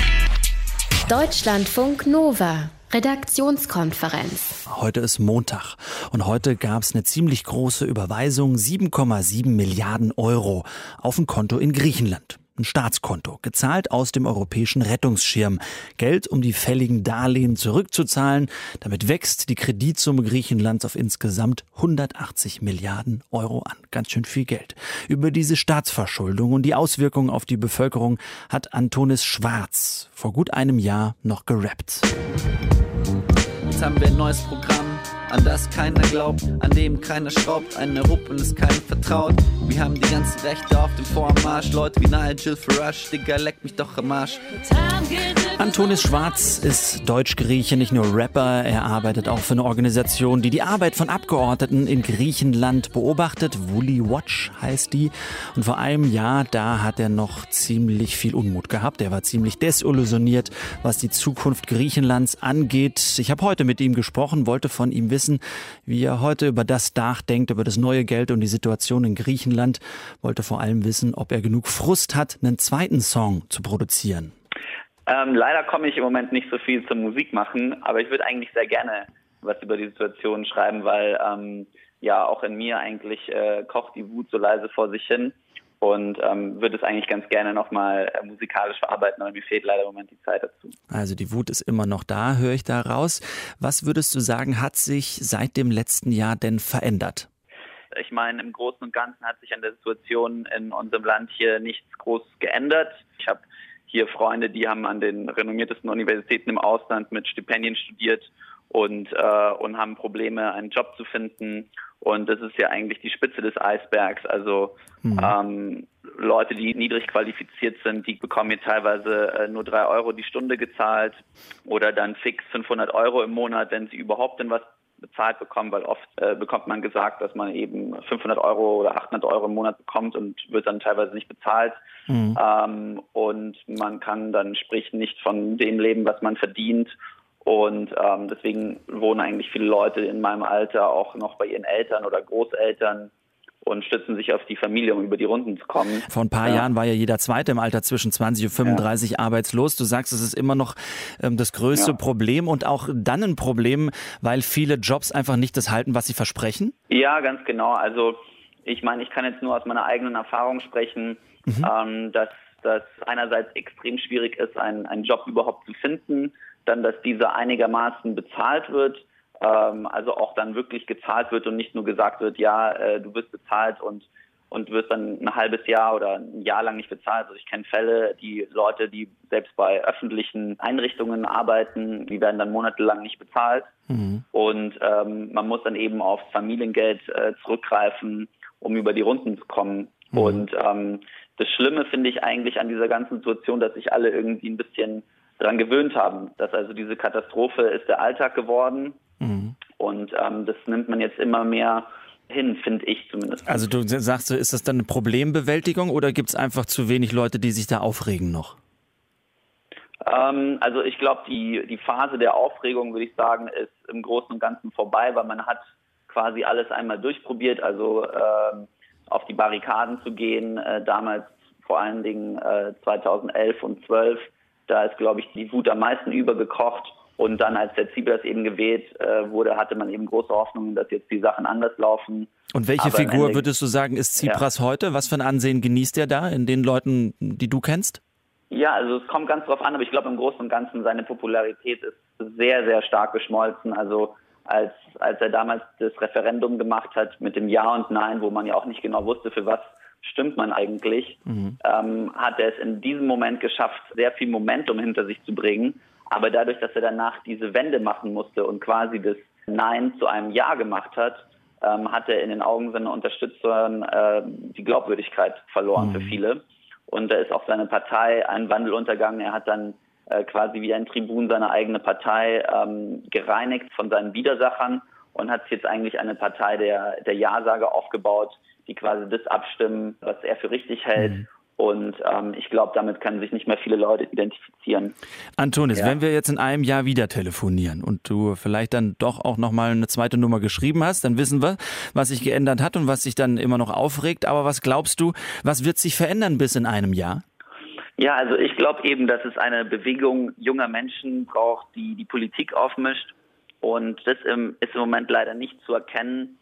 [SPEAKER 1] Deutschlandfunk Nova. Redaktionskonferenz.
[SPEAKER 2] Heute ist Montag und heute gab es eine ziemlich große Überweisung, 7,7 Milliarden Euro auf ein Konto in Griechenland. Ein Staatskonto, gezahlt aus dem europäischen Rettungsschirm. Geld, um die fälligen Darlehen zurückzuzahlen. Damit wächst die Kreditsumme Griechenlands auf insgesamt 180 Milliarden Euro an. Ganz schön viel Geld. Über diese Staatsverschuldung und die Auswirkungen auf die Bevölkerung hat Antonis Schwarz vor gut einem Jahr noch gerappt.
[SPEAKER 13] Jetzt haben wir ein neues Programm, an das keiner glaubt, an dem keiner schraubt. Ein Europa ist keinem vertraut. Wir haben die ganzen Rechte auf dem Vormarsch. Leute wie Nigel Farage, Digga, leck mich doch am Arsch.
[SPEAKER 2] Antonis Schwarz ist Deutsch-Grieche, nicht nur Rapper. Er arbeitet auch für eine Organisation, die die Arbeit von Abgeordneten in Griechenland beobachtet. Woolly Watch heißt die. Und vor einem Jahr, da hat er noch ziemlich viel Unmut gehabt. Er war ziemlich desillusioniert, was die Zukunft Griechenlands angeht. Ich habe heute mit ihm gesprochen, wollte von ihm wissen, wie er heute über das nachdenkt, über das neue Geld und die Situation in Griechenland. Wollte vor allem wissen, ob er genug Frust hat, einen zweiten Song zu produzieren.
[SPEAKER 14] Leider komme ich im Moment nicht so viel zur Musik machen, aber ich würde eigentlich sehr gerne was über die Situation schreiben, weil auch in mir eigentlich kocht die Wut so leise vor sich hin und würde es eigentlich ganz gerne nochmal musikalisch verarbeiten, aber mir fehlt leider im Moment die Zeit dazu.
[SPEAKER 2] Also die Wut ist immer noch da, höre ich da raus. Was würdest du sagen, hat sich seit dem letzten Jahr denn verändert?
[SPEAKER 14] Ich meine, im Großen und Ganzen hat sich an der Situation in unserem Land hier nichts groß geändert. Ich habe hier Freunde, die haben an den renommiertesten Universitäten im Ausland mit Stipendien studiert und haben Probleme, einen Job zu finden. Und das ist ja eigentlich die Spitze des Eisbergs. Also Leute, die niedrig qualifiziert sind, die bekommen hier teilweise nur 3 Euro die Stunde gezahlt oder dann fix 500 Euro im Monat, wenn sie überhaupt denn was bezahlt bekommen, weil oft bekommt man gesagt, dass man eben 500 Euro oder 800 Euro im Monat bekommt und wird dann teilweise nicht bezahlt. Und man kann dann sprich nicht von dem leben, was man verdient. Und deswegen wohnen eigentlich viele Leute in meinem Alter auch noch bei ihren Eltern oder Großeltern und stützen sich auf die Familie, um über die Runden zu kommen.
[SPEAKER 2] Vor ein paar Jahren war ja jeder Zweite im Alter zwischen 20 und 35 arbeitslos. Du sagst, es ist immer noch das größte Problem und auch dann ein Problem, weil viele Jobs einfach nicht das halten, was sie versprechen?
[SPEAKER 14] Ja, ganz genau. Also ich meine, ich kann jetzt nur aus meiner eigenen Erfahrung sprechen, dass das einerseits extrem schwierig ist, einen Job überhaupt zu finden, dann, dass dieser einigermaßen bezahlt wird, also auch dann wirklich gezahlt wird und nicht nur gesagt wird, du wirst bezahlt und wirst dann ein halbes Jahr oder ein Jahr lang nicht bezahlt. Also ich kenne Fälle, die Leute, die selbst bei öffentlichen Einrichtungen arbeiten, die werden dann monatelang nicht bezahlt. Und man muss dann eben aufs Familiengeld zurückgreifen, um über die Runden zu kommen. Und das Schlimme finde ich eigentlich an dieser ganzen Situation, dass sich alle irgendwie ein bisschen daran gewöhnt haben, dass also diese Katastrophe ist der Alltag geworden. Und das nimmt man jetzt immer mehr hin, finde ich zumindest.
[SPEAKER 2] Also du sagst, ist das dann eine Problembewältigung oder gibt es einfach zu wenig Leute, die sich da aufregen noch?
[SPEAKER 14] Also ich glaube, die Phase der Aufregung, würde ich sagen, ist im Großen und Ganzen vorbei, weil man hat quasi alles einmal durchprobiert, also auf die Barrikaden zu gehen, damals vor allen Dingen 2011 und 2012, da ist, glaube ich, die Wut am meisten übergekocht. Und dann, als der Tsipras eben gewählt wurde, hatte man eben große Hoffnungen, dass jetzt die Sachen anders laufen.
[SPEAKER 2] Und welche Figur würdest du sagen, ist Tsipras heute? Was für ein Ansehen genießt er da in den Leuten, die du kennst?
[SPEAKER 14] Ja, also es kommt ganz drauf an, aber ich glaube im Großen und Ganzen seine Popularität ist sehr, sehr stark geschmolzen. Also als er damals das Referendum gemacht hat mit dem Ja und Nein, wo man ja auch nicht genau wusste, für was stimmt man eigentlich, hat er es in diesem Moment geschafft, sehr viel Momentum hinter sich zu bringen. Aber dadurch, dass er danach diese Wende machen musste und quasi das Nein zu einem Ja gemacht hat, hat er in den Augen seiner Unterstützer die Glaubwürdigkeit verloren für viele. Und da ist auch seine Partei einen Wandel untergangen. Er hat dann quasi wie ein Tribun seine eigene Partei gereinigt von seinen Widersachern und hat jetzt eigentlich eine Partei der Ja-Sager aufgebaut, die quasi das abstimmen, was er für richtig hält. Und ich glaube, damit können sich nicht mehr viele Leute identifizieren.
[SPEAKER 2] Antonis, wenn wir jetzt in einem Jahr wieder telefonieren und du vielleicht dann doch auch nochmal eine zweite Nummer geschrieben hast, dann wissen wir, was sich geändert hat und was sich dann immer noch aufregt. Aber was glaubst du, was wird sich verändern bis in einem Jahr?
[SPEAKER 14] Ja, also ich glaube eben, dass es eine Bewegung junger Menschen braucht, die die Politik aufmischt. Und das ist im Moment leider nicht zu erkennen.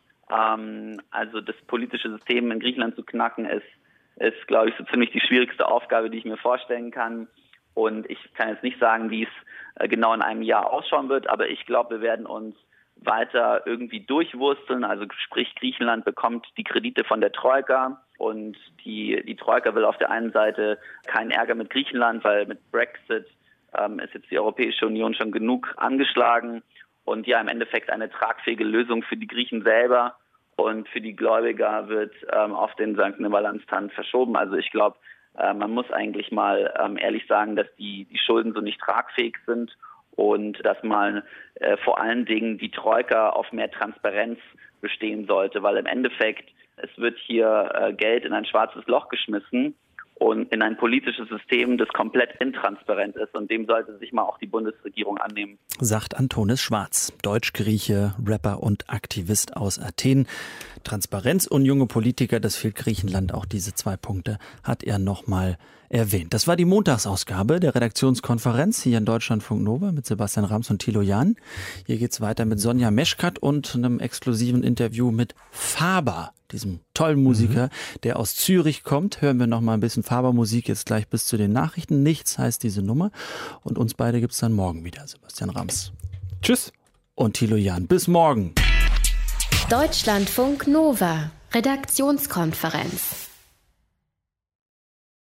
[SPEAKER 14] Also das politische System in Griechenland zu knacken ist, glaube ich, so ziemlich die schwierigste Aufgabe, die ich mir vorstellen kann. Und ich kann jetzt nicht sagen, wie es genau in einem Jahr ausschauen wird, aber ich glaube, wir werden uns weiter irgendwie durchwursteln. Also sprich, Griechenland bekommt die Kredite von der Troika und die Troika will auf der einen Seite keinen Ärger mit Griechenland, weil mit Brexit ist jetzt die Europäische Union schon genug angeschlagen und ja im Endeffekt eine tragfähige Lösung für die Griechen selber. Und für die Gläubiger wird auf den St. Nimmerlandstand verschoben. Also ich glaube, man muss eigentlich mal ehrlich sagen, dass die Schulden so nicht tragfähig sind und dass mal vor allen Dingen die Troika auf mehr Transparenz bestehen sollte. Weil im Endeffekt, es wird hier Geld in ein schwarzes Loch geschmissen und in ein politisches System, das komplett intransparent ist. Und dem sollte sich mal auch die Bundesregierung annehmen.
[SPEAKER 2] Sagt Antonis Schwarz, Deutsch-Grieche, Rapper und Aktivist aus Athen. Transparenz und junge Politiker, das fehlt Griechenland. Auch diese 2 Punkte hat er nochmal erwähnt. Das war die Montagsausgabe der Redaktionskonferenz hier in Deutschlandfunk Nova mit Sebastian Rams und Thilo Jahn. Hier geht's weiter mit Sonja Meschkat und einem exklusiven Interview mit Faber, diesem tollen Musiker, der aus Zürich kommt. Hören wir noch mal ein bisschen Faber-Musik jetzt gleich bis zu den Nachrichten. Nichts heißt diese Nummer. Und uns beide gibt's dann morgen wieder. Sebastian Rams.
[SPEAKER 3] Tschüss.
[SPEAKER 2] Und Thilo Jahn. Bis morgen.
[SPEAKER 1] Deutschlandfunk Nova. Redaktionskonferenz.